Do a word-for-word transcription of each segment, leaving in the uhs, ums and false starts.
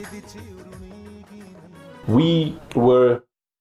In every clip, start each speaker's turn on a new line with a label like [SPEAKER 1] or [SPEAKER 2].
[SPEAKER 1] We were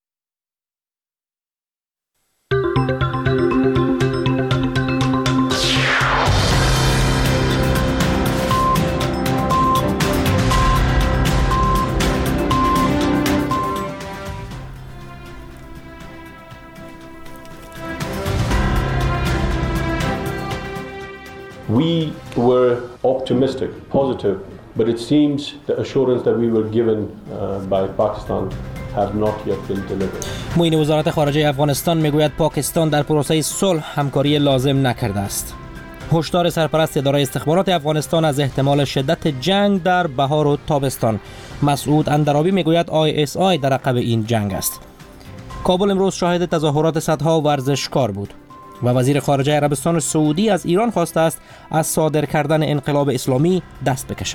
[SPEAKER 1] We were optimistic, positive, but it seems the assurance that we were given uh, by Pakistan have not yet been delivered.
[SPEAKER 2] معین وزارت خارجه افغانستان میگوید پاکستان در پروسه صلح همکاری لازم نکرده است. هشدار سرپرست اداره استخبارات افغانستان از احتمال شدت جنگ در بهار و تابستان. مسعود اندرابی میگوید آی اس آی در عقب این جنگ است. کابل امروز شاهد تظاهرات صدها ورزشکار بود و وزیر خارجه عربستان سعودی از ایران خواسته است از صادر کردن انقلاب اسلامی دست بکشد.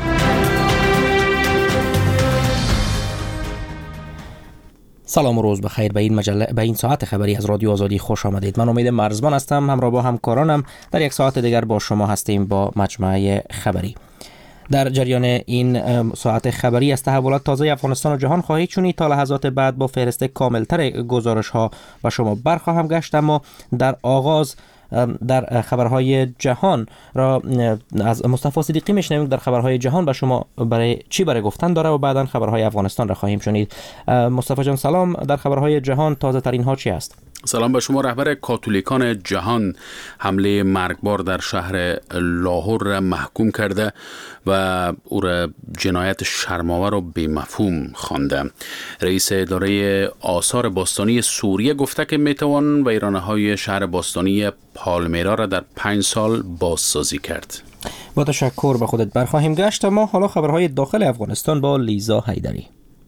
[SPEAKER 2] سلام و روز بخیر. به این مجله به این ساعت خبری از رادیو آزادی خوش آمدید. من امید مرزبان هستم. همراه با همکارانم در یک ساعت دیگر با شما هستیم با مجموعه خبری. در جریان این ساعت خبری از تحولات تازه افغانستان و جهان خواهید شنید. تا لحظات بعد با فهرست کاملتر گزارش ها و شما برخواهم گشت، اما در آغاز در خبرهای جهان را از مصطفی صدیقی میشنویم. در خبرهای جهان با شما برای چی برای گفتن داره و بعداً خبرهای افغانستان را خواهیم شنید. مصطفی جان سلام. در خبرهای جهان تازه ترین ها چی است؟
[SPEAKER 3] سلام به شما. رهبر کاتولیکان جهان حمله مرگبار در شهر لاهور را محکوم کرده و او را جنایت شرم‌آور و بی‌مفهوم خوانده. رئیس اداره آثار باستانی سوریه گفته که میتوان ویرانه‌های شهر باستانی پالمیرا را در پنج سال بازسازی کرد.
[SPEAKER 2] با تشکر به خودت برخواهیم گشت. اما حالا خبرهای داخل افغانستان با لیزا حیدری.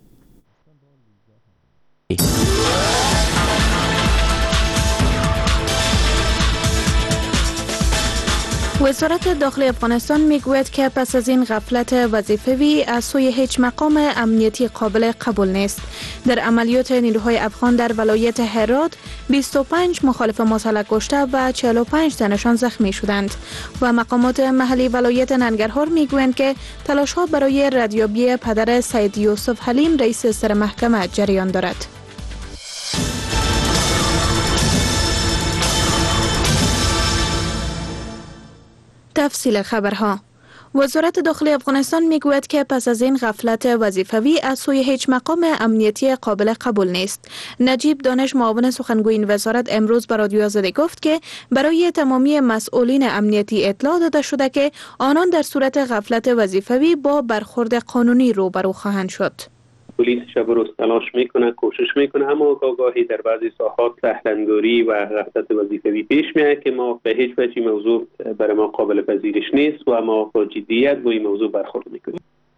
[SPEAKER 4] وزارت داخلی افغانستان میگوید که پس از این غفلت وظیفوی از سوی هیچ مقام امنیتی قابل قبول نیست. در عملیات نیروهای افغان در ولایت هرات بیست و پنج مخالف مسلح کشته و چهل و پنج تنشان زخمی شدند و مقامات محلی ولایت ننگرهار میگویند که تلاش‌ها برای ردیابی پدر سید یوسف حلیم رئیس سر محکمه جریان دارد. تفصیل خبرها. وزارت داخلی افغانستان میگوید که پس از این غفلت وظیفوی از سوی هیچ مقام امنیتی قابل قبول نیست. نجیب دانش معاون سخنگوی این وزارت امروز به رادیو آزادی گفت که برای تمامی مسئولین امنیتی اطلاع داده شده که آنان در صورت غفلت وظیفوی با برخورد قانونی روبرو خواهند شد.
[SPEAKER 5] پلیس شب و روز تلاش میکنه، کوشش میکنه، اما گاهی در بعضی ساحات سهلنگاری و غفلت وظیفوی پیش میاد که ما به هیچ وجه موضوع برای ما قابل پذیرش نیست و ما با جدیت با این موضوع برخورد میکنیم.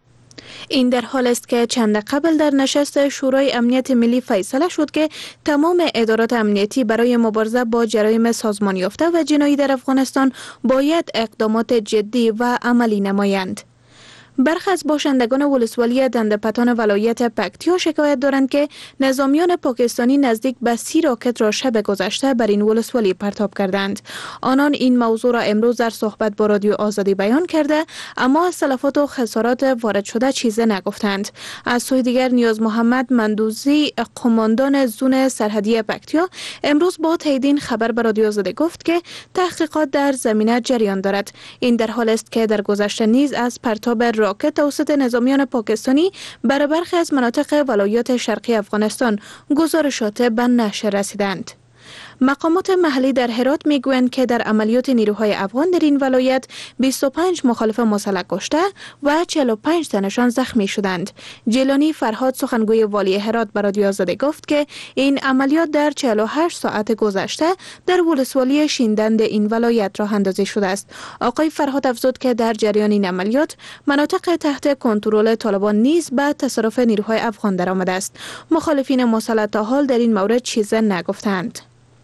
[SPEAKER 4] این در حال است که چند قبل در نشست شورای امنیت ملی فیصله شد که تمام ادارات امنیتی برای مبارزه با جرایم سازمان یافته و جنایی در افغانستان باید اقدامات جدی و عملی نمایند. برخی از باشندگان ولسوالی دندپتان ولایت پکتیا شکایت دارند که نظامیان پاکستانی نزدیک به سی راکت را شب گذشته بر این ولسوالی پرتاب کردند. آنان این موضوع را امروز در صحبت با رادیو آزادی بیان کرده، اما از تلفات و خسارات وارد شده چیزی نگفتند. از سوی دیگر نیاز محمد مندوزی، قماندان زون سرحدی پکتیا، امروز با تایید خبر به رادیو آزادی گفت که تحقیقات در زمینه جریان دارد. این در حال است که در گذشته نیز از پرتاب راکت توسط نظامیان پاکستانی بر برخی از مناطق ولایات شرقی افغانستان گزارشات به نشر رسیدند. مقامات محلی در هرات میگویند که در عملیات نیروهای افغان در این ولایت بیست و پنج مخالف مسلح کشته و چهل و پنج تنشان زخمی شدند. جیلانی فرهاد سخنگوی والی هرات به رادیو آزادی گفت که این عملیات در چهل و هشت ساعت گذشته در ولسوالی شیندند این ولایت راه اندازی شده است. آقای فرهاد افزود که در جریان این عملیات مناطق تحت کنترل طالبان نیز به تصرف نیروهای افغان درآمده است. مخالفین مسلح تا حال در این مورد چیزی نگفتند.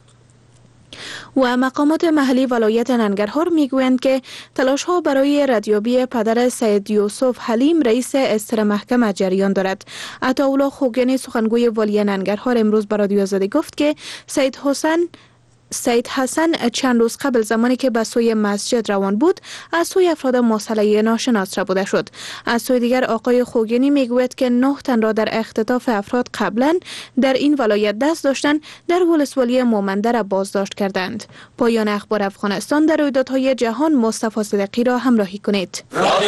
[SPEAKER 4] و مقامات محلی ولایت ننگرهار میگویند که تلاش ها برای ردیابی پدر سید یوسف حلیم رئیس استر محکمه جریان دارد. عطاالله خوگانی سخنگوی والی ننگرهار امروز به رادیو آزادی گفت که سید حسین سید حسن چند روز قبل زمانی که به سوی مسجد روان بود از سوی افراد مسلح ناشناس ربوده شد. از سوی دیگر آقای خوگینی میگوید که نه تن را در اختطاف افراد قبلا در این ولایت دست داشتند در ولسوالی مومنده بازداشت کردند. پایان اخبار افغانستان. در رویدادهای جهان مصطفی صدیقی را همراهی کنید.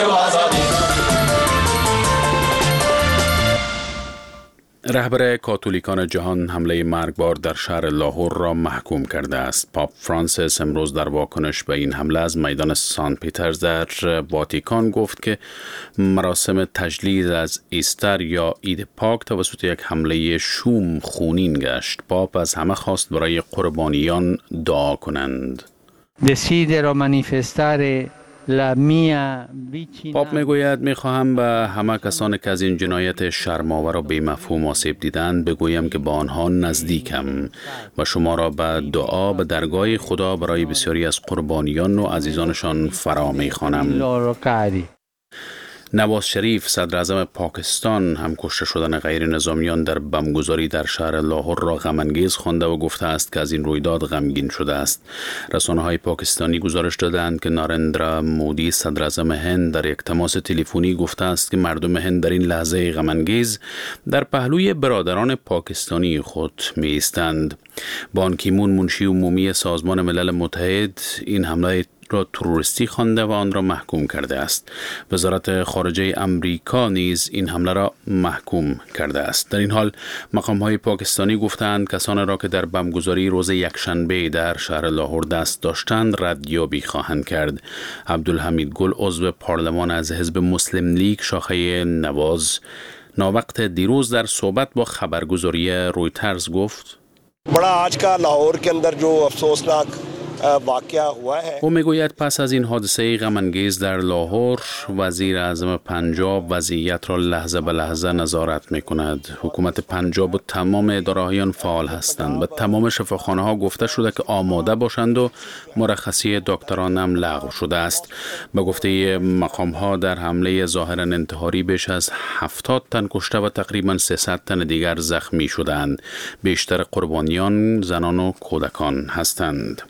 [SPEAKER 3] رهبر کاتولیکان جهان حمله مرگبار در شهر لاهور را محکوم کرده است. پاپ فرانسیس امروز در واکنش به این حمله از میدان سان پیترز در واتیکان گفت که مراسم تجلیل از ایستر یا عید پاک توسط یک حمله شوم خونین گشت. پاپ از همه خواست برای قربانیان دعا کنند.
[SPEAKER 6] Desidero manifestare la mia vicinanza.
[SPEAKER 3] پاپ میگوید میخواهم به همه کسانی که از این جنایت شرم‌آور و بی‌مفهوم آسیب دیدند بگویم که با آنها نزدیکم و شما را به دعا به درگاه خدا برای بسیاری از قربانیان و عزیزانشان فرا میخوانم. نواز شریف صدر اعظم پاکستان هم کشته شدن غیر نظامیان در بمبگذاری در شهر لاهور را غم‌انگیز خوانده و گفته است که از این رویداد غمگین شده است. رسانه‌های پاکستانی گزارش دادند که نارندرا مودی صدر اعظم هند در یک تماس تلفنی گفته است که مردم هند در این لحظه غم‌انگیز در پهلوی برادران پاکستانی خود می ایستند. بان کی مون منشی عمومی سازمان ملل متحد این حمله را تروریستی خوانده و آن را محکوم کرده است. وزارت خارجه امریکا نیز این حمله را محکوم کرده است. در این حال مقام‌های پاکستانی گفتند کسانی را که در بمبگذاری روز یکشنبه در شهر لاهور دست داشتند ردیابی خواهند کرد. عبدالحمید گل عضو پارلمان از حزب مسلم لیگ شاخه نواز ناوقت دیروز در صحبت با خبرگزاری رویترز گفت
[SPEAKER 7] بڑا آج کا لاہور کے اندر جو افسوسناک واقعہ ہوا ہے.
[SPEAKER 3] او میگوید پس از این حادثه غم‌انگیز در لاهور وزیر اعظم پنجاب وضعیت را لحظه به لحظه نظارت میکند. حکومت پنجاب و تمام اداره‌های فعال هستند. به تمام شفاخانه‌ها گفته شده که آماده باشند و مرخصی دکتران هم لغو شده است. به گفته مقام‌ها در حمله ظاهراً انتحاری بیش از هفتاد تن کشته و تقریباً سیصد تن دیگر زخمی شدند. بیشتر قربانیان زنان و کودکان هستند.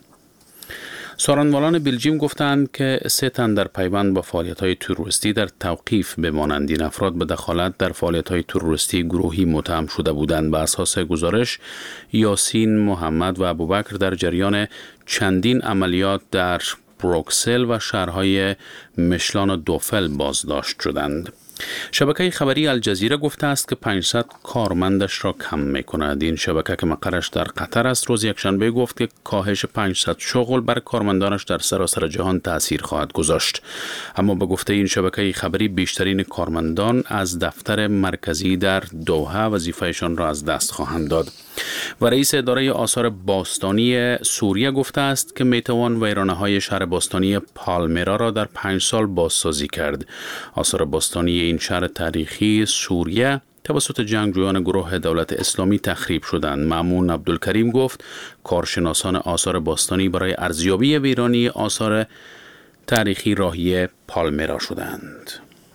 [SPEAKER 3] سارنوالان بلژیم گفتند که سه تن در پیوند با فعالیت‌های تروریستی در توقیف بمانند. این افراد به دخالت در فعالیت‌های تروریستی گروهی متهم شده بودند. به اساس گزارش یاسین محمد و ابوبکر در جریان چندین عملیات در بروکسل و شهرهای مشلان و دوفل بازداشت شدند. شبکه خبری الجزیره گفته است که پانصد کارمندش را کم می‌کند. این شبکه که مقرش در قطر است روز یکشنبه گفت که کاهش پانصد شغل بر کارمندانش در سراسر جهان تأثیر خواهد گذاشت. اما به گفته این شبکه خبری بیشترین کارمندان از دفتر مرکزی در دوحه وظیفهشان را از دست خواهند داد. و رئیس اداره آثار باستانی سوریه گفته است که میتوان ویرانه‌های شهر باستانی پالمیرا را در پنج سال بازسازی کرد. آثار باستانی این شهر تاریخی سوریه توسط جنگجویان گروه دولت اسلامی تخریب شدند. مامون عبدالکریم گفت کارشناسان آثار باستانی برای ارزیابی ویرانی آثار تاریخی راهی پالمیرا شدند.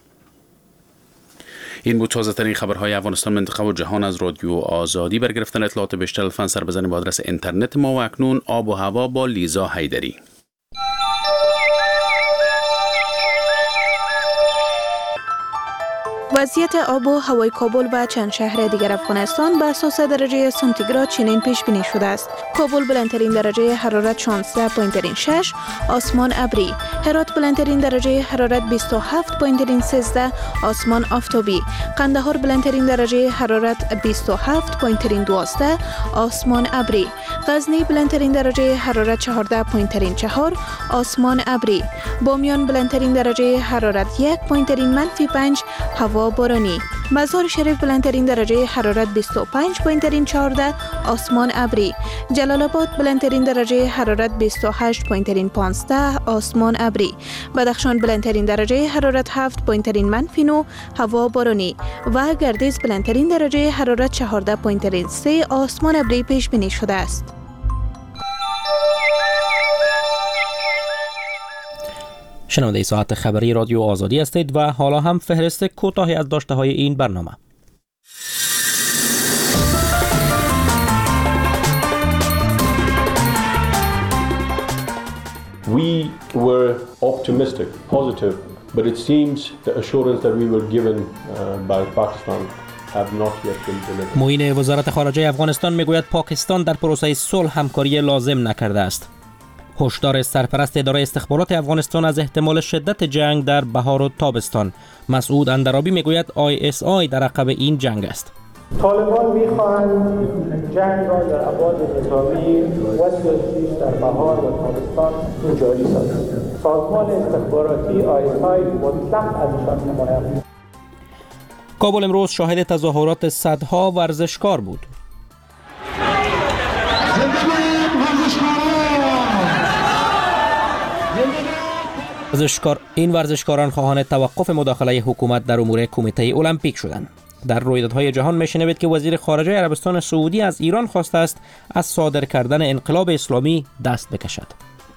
[SPEAKER 3] این بود تازه ترین خبرهای افغانستان، منطقه و جهان از رادیو آزادی. بر گرفتن اطلاعات بیشتر لطفاً سر بزنید به آدرس اینترنت ما. و اکنون آب و هوا با لیزا حیدری.
[SPEAKER 4] وضعیت آب و هوای کابل و چند شهر دیگر افغانستان به اساس درجه سانتیگراد چنین پیش بینی شده است. کابل بلندترین درجه حرارت شانزده و شش، آسمان ابری. هرات بلندترین درجه حرارت بیست و هفت و سیزده، آسمان آفتابی. قندهار بلندترین درجه حرارت بیست و هفت و دوازده، آسمان ابری. غزنی بلندترین درجه حرارت چهارده و چهار، آسمان ابری. بامیان بلندترین درجه حرارت یک و منفی پنج، هوا بارانی. مزار شریف بلندترین درجه حرارت بیست و پنج و چهارده، آسمان ابری. جلال آباد بلندترین درجه حرارت بیست و هشت و پانزده، آسمان ابری. بدخشان بلندترین درجه حرارت هفت و منفی نه، هوا بارانی. و گردیز بلندترین درجه حرارت چهارده و سه، آسمان ابری پیش بینی شده است.
[SPEAKER 2] شنونده ساعت خبری رادیو آزادی هستید و حالا هم فهرست کوتاهی از داشته های این برنامه.
[SPEAKER 1] We were optimistic, positive, but it seems the assurance that we were given uh, by Pakistan have not yet been delivered.
[SPEAKER 2] معین وزارت خارجه افغانستان میگوید پاکستان در پروسه صلح همکاری لازم نکرده است. هشدار سرپرست اداره استخبارات افغانستان از احتمال شدت جنگ در بهار و تابستان. مسعود اندرابی میگوید آی اس آی در عقب این جنگ است.
[SPEAKER 8] طالبان میخواهند جنگ را در ابعاد نظامی و سیاسی در بهار و تابستان جاری سازند. سازمان استخباراتی آی اس آی مطلق ازشان حمایت می‌کند.
[SPEAKER 2] کابل امروز شاهد تظاهرات صدها ورزشکار بود. ورزشکار این ورزشکاران خواهان توقف مداخله حکومت در امور کمیته المپیک شدند. در رویدادهای جهان میشنوید که وزیر خارجه عربستان سعودی از ایران خواسته است از صادر کردن انقلاب اسلامی دست بکشد.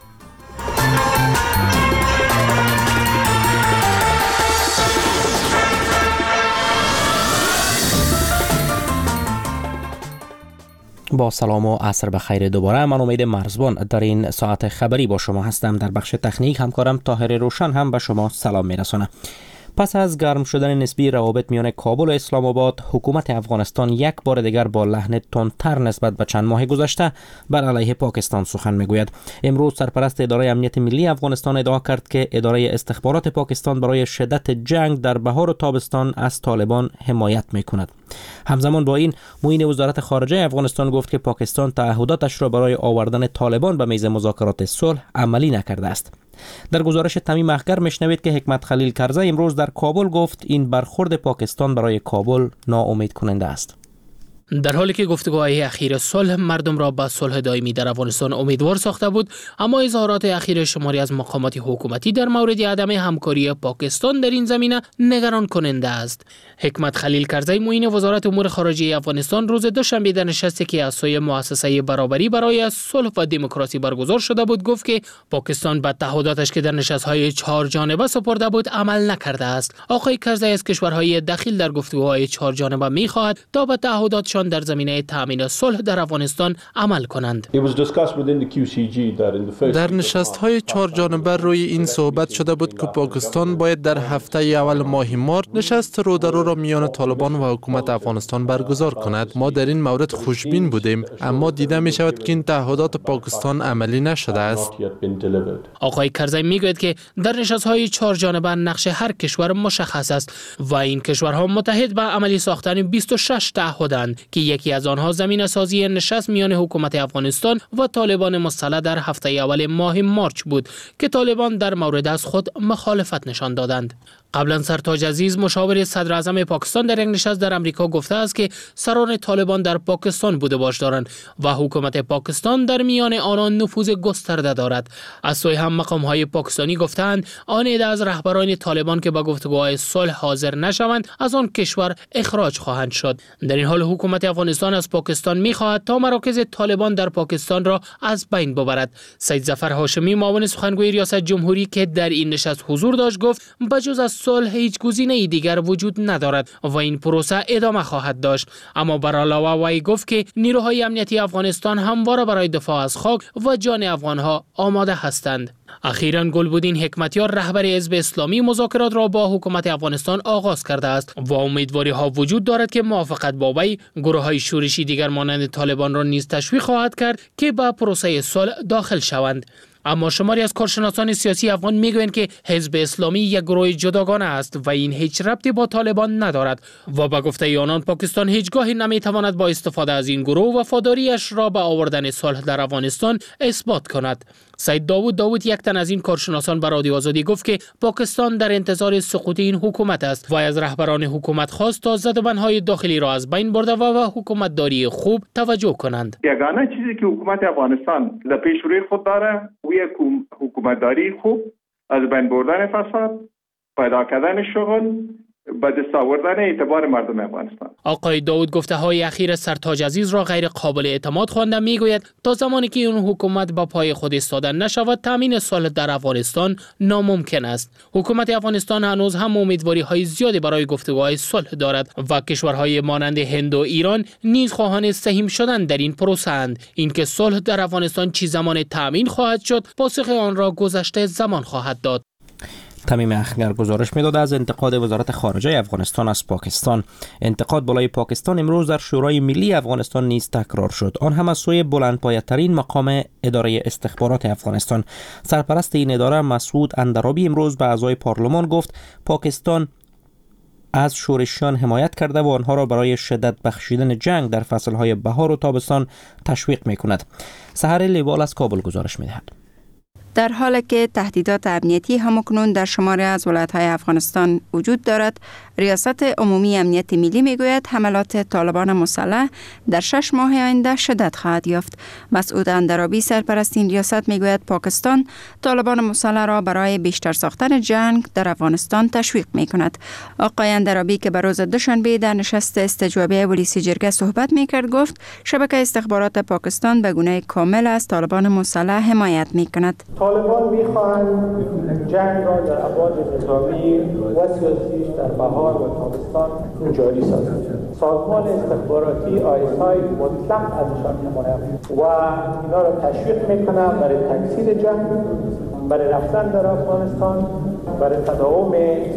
[SPEAKER 2] با سلام و عصر بخیر دوباره. من امید مرزبان در این ساعت خبری با شما هستم. در بخش تکنیک همکارم طاهر روشن هم به شما سلام میرسانه. پس از گرم شدن نسبی روابط میان کابل و اسلام آباد، حکومت افغانستان یک بار دیگر با لحن تندتر نسبت به چند ماه گذشته بر علیه پاکستان سخن میگوید. امروز سرپرست اداره امنیت ملی افغانستان ادعا کرد که اداره استخبارات پاکستان برای شدت جنگ در بهار و تابستان از طالبان حمایت میکند. همزمان با این، معین وزارت خارجه افغانستان گفت که پاکستان تعهداتش را برای آوردن طالبان به میز مذاکرات صلح عملی نکرده است. در گزارش تمیم اخگر میشنوید که حکمت خلیل کرزی امروز در کابل گفت این برخورد پاکستان برای کابل ناامید کننده است.
[SPEAKER 9] در حالی که گفتگوهای اخیر صلح مردم را به صلح دائمی در افغانستان امیدوار ساخته بود، اما اظهارات اخیر شماری از مقامات حکومتی در مورد عدم همکاری پاکستان در این زمینه نگران کننده است. حکمت خلیل کرزی معین وزارت امور خارجه افغانستان روز دوشنبه در نشستی که از سوی مؤسسه برابری برای صلح و دموکراسی برگزار شده بود گفت که پاکستان به تعهداتش که در نشست‌های چهار جانبه سپرده بود عمل نکرده است. آقای کرزی از کشورهای دخیل در گفتگوهای چهار جانبه می‌خواهد تا به تعهدات در زمینه تامین صلح در افغانستان عمل کنند.
[SPEAKER 10] در نشست‌های چهار جانبه روی این صحبت شده بود که پاکستان باید در هفته اول ماه مارس نشست رو در رو را میان طالبان و حکومت افغانستان برگزار کند. ما در این مورد خوشبین بودیم، اما دیده می شود که این تعهدات پاکستان عملی نشده است.
[SPEAKER 9] آقای کرزی میگوید که در نشست‌های چهار جانبه نقش هر کشور مشخص است و این کشورها متحد به عملی ساختن بیست و شش تعهدند که یکی از آنها زمین سازی نشست میان حکومت افغانستان و طالبان مسلح در هفته اول ماه مارچ بود که طالبان در مورد از خود مخالفت نشان دادند. قبلا سرتاج عزیز مشاور صدر اعظم پاکستان در یک نشست در امریکا گفته است که سران طالبان در پاکستان بوده باش دارند و حکومت پاکستان در میان آنان نفوذ گسترده دارد. از سوی هم مقام‌های پاکستانی گفتند آن عده از رهبران طالبان که به گفتگوهای صلح حاضر نشوند از آن کشور اخراج خواهند شد. در این حال حکومت افغانستان از پاکستان می‌خواهد تا مراکز طالبان در پاکستان را از بین ببرد. سید ظفر هاشمی معاون سخنگوی ریاست جمهوری که در این نشست حضور داشت گفت بجز از صلح هیچ گزینه‌ای دیگر وجود ندارد و این پروسه ادامه خواهد داشت. اما بر علاوه وی گفت که نیروهای امنیتی افغانستان همواره برای دفاع از خاک و جان افغانها آماده هستند. اخیراً گلبدین حکمتیار رهبر حزب اسلامی مذاکرات را با حکومت افغانستان آغاز کرده است و امیدواری ها وجود دارد که موافقت با وی گروه‌های شورشی دیگر مانند طالبان را نیز تشویق خواهد کرد که به پروسه صلح داخل شوند. اما شماری از کارشناسان سیاسی افغان میگویند که حزب اسلامی یک گروه جداگانه است و این هیچ ربطی با طالبان ندارد و به گفته آنان پاکستان هیچگاهی نمیتواند با استفاده از این گروه وفاداریش را به آوردن صلح در افغانستان اثبات کند. سید داوود داوود یک تن از این کارشناسان به رادیو آزادی گفت که پاکستان در انتظار سقوط این حکومت است و از رهبران حکومت خواست تا زدبندهای داخلی را از بین برده و به حکومت داری خوب توجه کنند.
[SPEAKER 11] یگانه چیزی که حکومت افغانستان در پیش روی خود داره و یک حکومت داری خوب، از بین بردن فساد، پیدا کردن شغل، به دست آوردن اعتبار مردم افغانستان.
[SPEAKER 9] آقای داود گفته های اخیر سرتاج عزیز را غیر قابل اعتماد خوانده. میگوید تا زمانی که اون حکومت با پای خود ایستاده نشود تامین صلح در افغانستان ناممکن است. حکومت افغانستان هنوز هم امیدواری های زیادی برای گفتگوهای صلح دارد و کشورهای مانند هند و ایران نیز خواهان سهیم شدن در این پروسه اند. اینکه صلح در افغانستان چه زمان تامین خواهد شد پاسخ آن را گذشته زمان خواهد داد.
[SPEAKER 2] تمیم اخگر گزارش می‌داد از انتقاد وزارت خارجه افغانستان از پاکستان. انتقاد بالای پاکستان امروز در شورای ملی افغانستان نیز تکرار شد، آن هم از سوی بلندپایه‌ترین مقام اداره استخبارات افغانستان. سرپرست این اداره مسعود اندرابی امروز به اعضای پارلمان گفت پاکستان از شورشیان حمایت کرده و آنها را برای شدت بخشیدن جنگ در فصلهای بهار و تابستان تشویق می‌کند. سحر لیوال از کابل گزارش می‌دهد.
[SPEAKER 12] در حالی که تهدیدات امنیتی همکنون در شماری از ولایت‌های افغانستان وجود دارد، ریاست عمومی امنیت ملی میگوید حملات طالبان مسلح در شش ماه آینده شدت خواهد یافت. مسعود اندرابی سرپرست این ریاست میگوید پاکستان طالبان مسلح را برای بیشتر ساختن جنگ در افغانستان تشویق میکند. آقای اندرابی که به روز دوشنبه در نشست استجوابی ولیسی جرگه صحبت میکرد گفت شبکه استخبارات پاکستان به گونه کامل از طالبان مسلح حمایت میکند.
[SPEAKER 8] طالبان میخواهند جنگ را در ابعاد نظامی و سیاسیش در بهار و تابستان جاری سازند. سازمان استخباراتی آی اس آی مطلق ازشان حمایت و اینا را تشویق میکنه برای تکثیر جنگ، برای رفتن در افغانستان، برای تداوم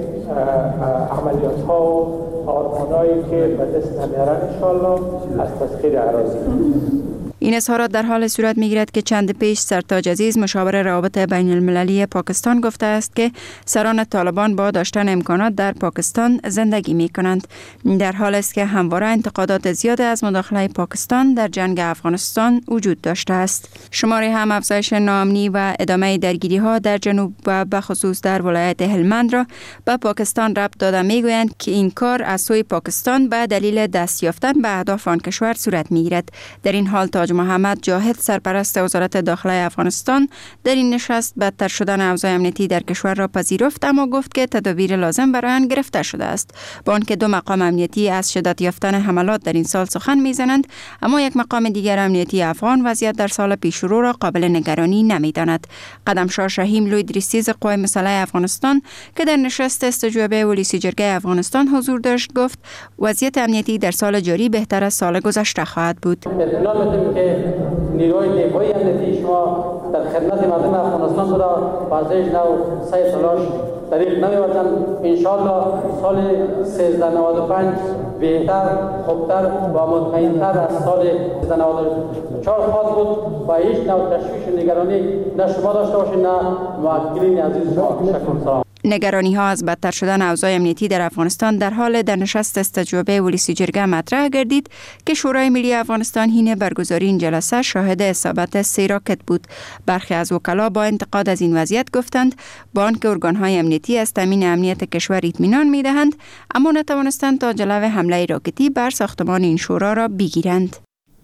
[SPEAKER 8] عملیات ها و آرمانهایی که به دست نمیارن انشاءالله از تسخیر اراضی.
[SPEAKER 12] این اظهارات در حال صورت می‌گیرد که چند پیش سرتاج عزیز مشاور روابط بین المللی پاکستان گفته است که سران طالبان با داشتن امکانات در پاکستان زندگی می‌کنند. در حال است که همواره انتقادات زیاد از مداخله پاکستان در جنگ افغانستان وجود داشته است. شماری هم افزایش ناامنی و ادامه درگیری‌ها در جنوب و به خصوص در ولایت هلمند را به پاکستان ربط داده می‌گویند که این کار از سوی پاکستان به دلیل دست یافتن به اهداف آن کشور صورت می‌گیرد. در این حال تاج محمد جاهد سرپرست وزارت داخله افغانستان در این نشست بدتر شدن اوضاع امنیتی در کشور را پذیرفت، اما گفت که تدابیر لازم برای آن گرفته شده است. با آنکه دو مقام امنیتی از شدت یافتن حملات در این سال سخن میزنند، اما یک مقام دیگر امنیتی افغان وضعیت در سال پیشرو را قابل نگرانی نمیداند. قدمشاه شهیم لوی دریستیز قوای مسلح افغانستان که در نشست استجوابی ولیسی جرگه افغانستان حضور داشت گفت وضعیت امنیتی در سال جاری بهتر از سال گذشته خواهد بود.
[SPEAKER 13] نیروی نیروی امنیتی شما در خدمت مردم افغانستان بوده و ارزش نو سعی تلاش طریق نمی‌وردن. انشاءالله سال سیزده نود و پنج بهتر، خوبتر و مطمئن‌تر از سال سیزده نود و چهار خواهد بود و هیچ نوع تشویش و نگرانی نه شما داشته باشید نه موکلین عزیز شما. شکر سلام.
[SPEAKER 12] نگرانی ها از بدتر شدن اوضاع امنیتی در افغانستان در حال در نشست استجوابی ولیسی جرگه مطرح گردید که شورای ملی افغانستان حین برگزاری این جلسه شاهد اصابت سه راکت بود. برخی از وکلا با انتقاد از این وضعیت گفتند با آنکه ارگان‌های امنیتی از تامین امنیت کشور اطمینان می‌دهند، اما نتوانستند تا جلو حمله راکتی بر ساختمان این شورا را بگیرند.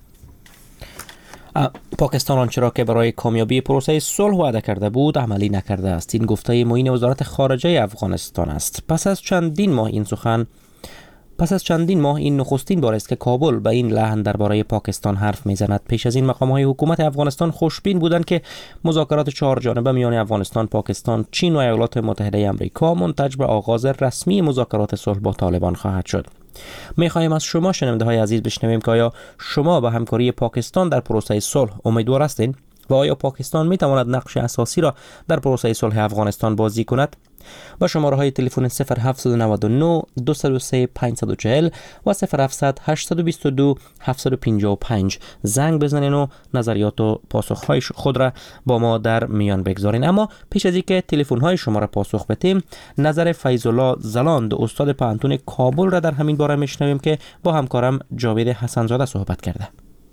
[SPEAKER 2] پاکستان آنچه را که برای کامیابی پروسه صلح وعده کرده بود عملی نکرده است. این گفته معین وزارت خارجه افغانستان است. پس از چندین ماه این سخن پس از چندین ماه این نخستین بار است که کابل به این لحن درباره پاکستان حرف میزند. پیش از این مقام‌های حکومت افغانستان خوشبین بودند که مذاکرات چهار جانبه میان افغانستان، پاکستان، چین و ایالات متحده آمریکا منتج به آغاز رسمی مذاکرات صلح با طالبان خواهد شد. می‌خواهیم از شما شنونده های عزیز بشنویم که آیا شما به همکاری پاکستان در پروسه صلح امیدوار هستید و آیا پاکستان می‌تواند نقش اساسی را در پروسه صلح افغانستان بازی کند؟ با شماره های تلفن صفر هفت نه نه دو صفر سه پنج چهار صفر و صفر هفت هشت دو دو هفت پنج پنج زنگ بزنین و نظریات و پاسخ های خود را با ما در میان بگذارین. اما پیش از اینکه تلفن های شما را پاسخ بدیم، نظر فیض الله زلاند استاد پانتون کابل را در همین باره میشنویم که با همکارم جاوید حسن زاده صحبت کرده.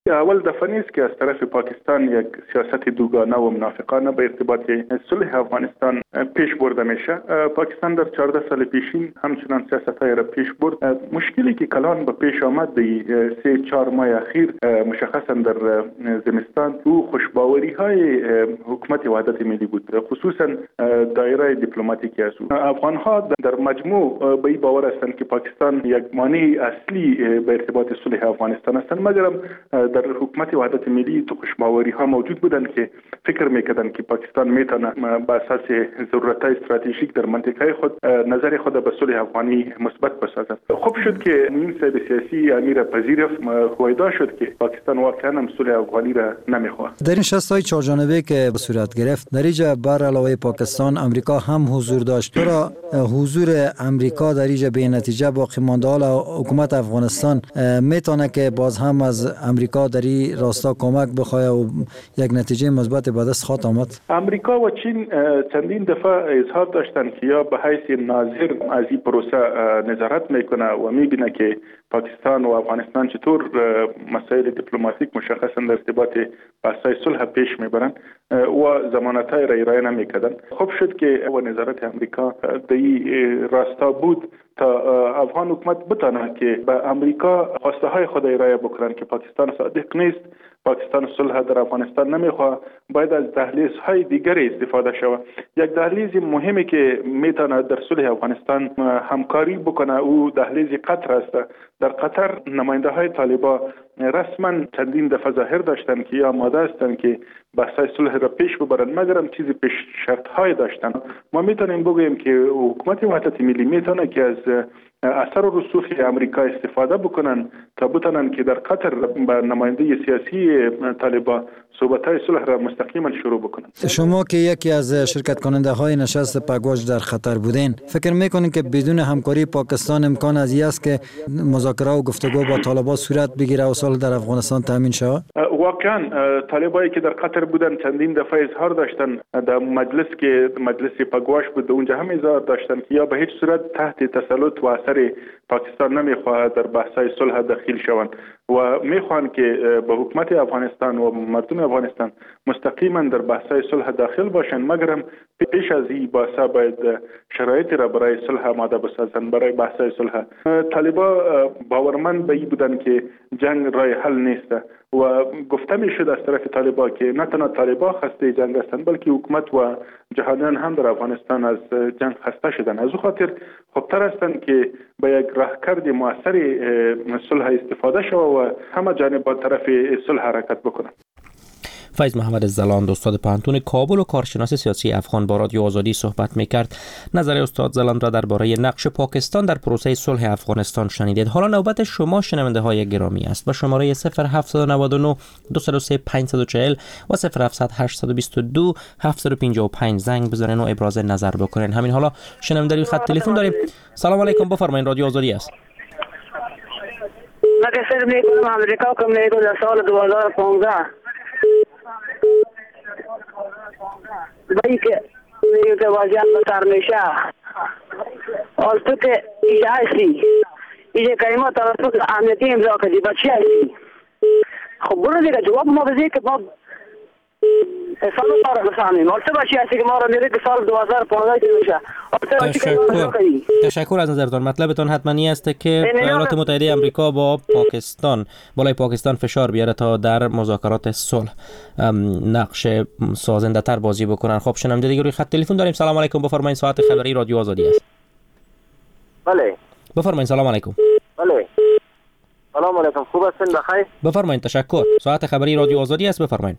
[SPEAKER 11] اول دفعه نیست که از طرف پاکستان یک سیاست دوگانه و منافقانه به ارتباط صلح افغانستان پیش برده میشه. پاکستان در چهارده سال پیشین همچنان سیاست‌های را پیش برد. مشکلی که کلان به پیش آمد در سه چهار ماه اخیر مشخصا در زمستان او خوشباوری‌های حکومت وحدت ملی بود، خصوصا دایره دیپلماتیکی از او. افغان‌ها در مجموع به این باور هستند که پاکستان یک مانع اصلی به ارتباط صلح افغانستان است، مگر در حکومت وحدت ملی تو خوشباوری‌ها موجود بودند که فکر می‌کردند که پاکستان میتونه بر اساس ضرورت‌های استراتژیک در منطقه خود نظر خود به صلح افغانی مثبت بسازد. خوب شد که این صاحب سیاسی امیر پذیرفت، هویدا شد که پاکستان واقعا هم صلح افغانی را نمیخواد.
[SPEAKER 14] در این شست‌های چهار جانبه که صورت گرفت در اینجا بر علاوه پاکستان امریکا هم حضور داشت. تو را حضور امریکا در اینجا به نتیجه باقی مانده حالا حکومت افغانستان میتونه که باز هم از امریکا در این راستا کمک بخواه و یک نتیجه مثبت به دست خواهد آمد.
[SPEAKER 11] امریکا و چین چندین دفعه اظهار داشتند که یا به حیث ناظر از این پروسه نظارت میکنه و میبینه که پاکستان و افغانستان چطور مسائل دیپلماتیک مشخصا در ارتباط بحث‌های صلح پیش میبرند و ضمانت‌های را ارائه نمیکردند. خوب شد که و نظارت امریکا در این راستا بود تا افغان حکومت بتونه که به امریکا خواسته های خود ارائه بکنن که پاکستان صادق نیست، پاکستان صلح در افغانستان نمیخواه، باید از دهلیز های دیگری استفاده شود. یک دهلیز مهمی که میتونه در صلح افغانستان همکاری بکنه او دهلیز قطر است. در قطر نماینده های طالبان رسما چندین دفعه ظاهر داشتن که یا آماده هستند که بحث‌های صلح را پیش ببرند، مگر هم چیزی پیش شرط های داشتن. ما میتونیم بگوییم که حکومت وحدت ملی میتونه که از اثر و رسوخ امریکا استفاده بکنن تا بتونن که در قطر با نماینده سیاسی طالبان صحبت‌های صلح را مستقیما شروع بکنن.
[SPEAKER 14] شما که یکی از شرکت کننده های نشست پگوش در خطر بودین، فکر میکنین که بدون همکاری پاکستان امکان از این است که مذاکره و گفتگو با طالبان صورت بگیره و صلح در افغانستان تامین شود؟
[SPEAKER 11] واقعا طالبایی که در قطر بودن چندین دفعه اظهار داشتن در مجلس که مجلس پگوش بود اونجا هم اظهار داشتن که یا به هیچ صورت تحت تسلط و اثر پاکستان نمیخواهد در بحث‌های صلح داخل شوند و میخوان که به حکومت افغانستان و مردم افغانستان مستقیما در بحث‌های صلح داخل باشند، مگرم پیش از این بحث‌ها باید شرایطی را برای صلح آماده بسازند. برای بحث‌های صلح طالبان باورمند به این بودن که جنگ راه حل نیست و گفته میشد از طرف طالبان که نه تنها طالبان خسته جنگ هستند بلکه حکومت و جهانیان هم در افغانستان از جنگ خسته شدن. از او خاطر خوبتر هستند که به یک راهکرد مؤثر صلح استفاده شود و همه جانب با طرف صلح حرکت بکنند.
[SPEAKER 2] فیض محمد زلاند، استاد پانتون کابل و کارشناس سیاسی افغان، با رادیو آزادی صحبت میکرد. نظر استاد زلاند را درباره نقش پاکستان در پروسه صلح افغانستان شنیدید. حالا نوبت شما شنونده های گرامی است. با شماره صفر هفت نه نه دو صفر سه پنج چهار صفر و صفر هفت هشت دو دو هفت پنج پنج زنگ بزنین و ابراز نظر بکنین. همین حالا شنونده روی خط تلفن داریم. سلام علیکم، بفرمایید، رادیو آزادی است.
[SPEAKER 15] من که فکر میکنم امریکا کم نیگو در سال دو هزار و پانزده بایی که میگه که وضعیت بسر میشه اور تو که ایجا هستی ایجا کریمات توسط امنیتی امضا کردی بچی هستی. خب برو دیگه جواب ما بزید که ما سال ما را بسامیم اور تو بچی هستی که ما را میره که سال دو هزار و پانزده میشه.
[SPEAKER 2] تشکر تشکر از نظرتان. مطلبتان حتما است که ایالات متحده آمریکا با پاکستان بالای پاکستان فشار بیاره تا در مذاکرات صلح نقش سازنده تر بازی بکنن. خب شنونده دیگه روی خط تلفن داریم. سلام علیکم، بفرمایید، ساعت خبری رادیو آزادی است.
[SPEAKER 16] بله
[SPEAKER 2] بفرمایید. سلام علیکم.
[SPEAKER 16] بله سلام علیکم، خوب هستین؟ بخیر.
[SPEAKER 2] بفرمایید. تشکر. ساعت خبری رادیو آزادی است، بفرمایید.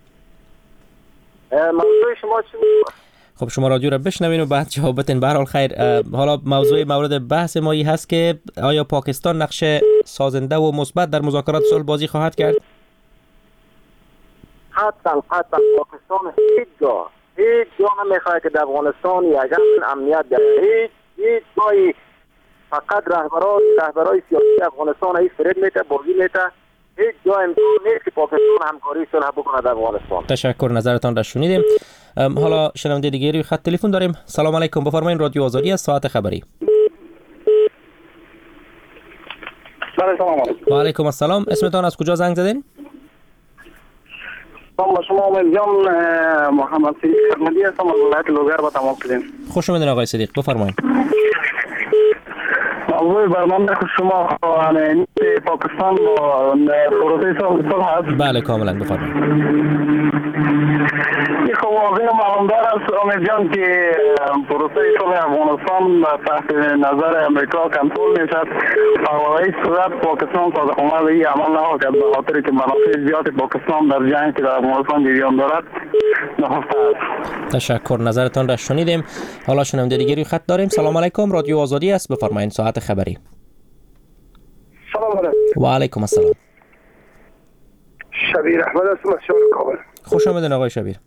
[SPEAKER 16] موضوع شما چی بود؟
[SPEAKER 2] خب شما رادیو را بشنوین و بعد جواب بدین. به هر حال خیر، حالا موضوع مورد بحث ما این هست که آیا پاکستان نقش سازنده و مثبت در مذاکرات صلح بازی خواهد کرد؟
[SPEAKER 16] حتما حتما پاکستان هیچ جا هیچ جا نمیخواد که در افغانستان یکم امنیت داره. هیچ هیچ جایی فقط رهبران رهبرای سیاسی افغانستان ای فرد میته بازی میته. هیچ جا امکان نیست که پاکستان همکاری صلح بکنه در افغانستان.
[SPEAKER 2] تشکر، نظرتان را شنیدیم. حالا شنونده دیگه روی خط تلفن داریم. سلام علیکم، بفرمایید، رادیو آزادی است، ساعت خبری.
[SPEAKER 16] بله سلام علیکم.
[SPEAKER 2] و علیکم السلام. اسمتان از کجا زنگ زدین؟
[SPEAKER 17] با شما امید جان، محمد صدیق احمدی هستم از ولایت لوگر با تماس داریم.
[SPEAKER 2] خوش آمدید آقای صدیق، بفرمایید.
[SPEAKER 17] موضوع برنامه شما نیست پاکستان با پروسه صلح هست؟
[SPEAKER 2] بله کاملا، بفرمایید.
[SPEAKER 17] این خب واقعا معلومدار است امید جان که پروسه صلح افغانستان تحت نظر امریکا کنترل میشد و این صورت پاکستان صادقانه به این عمل نکرد به خاطر که منافع زیاد پاکستان در جنگ که در افغانستان جریان دارد نهفته است.
[SPEAKER 2] تشکر، نظرتان را شنیدیم. حالا شنونده دیگری خط داریم. سلام علیکم، رادیو آزادی است، بفرمایید. ساعت خبری.
[SPEAKER 18] سلام علیکم.
[SPEAKER 2] و علیکم السلام.
[SPEAKER 18] شبیر احمد هستم از شهر کابل.
[SPEAKER 2] خوش آمدید آقای شبیر.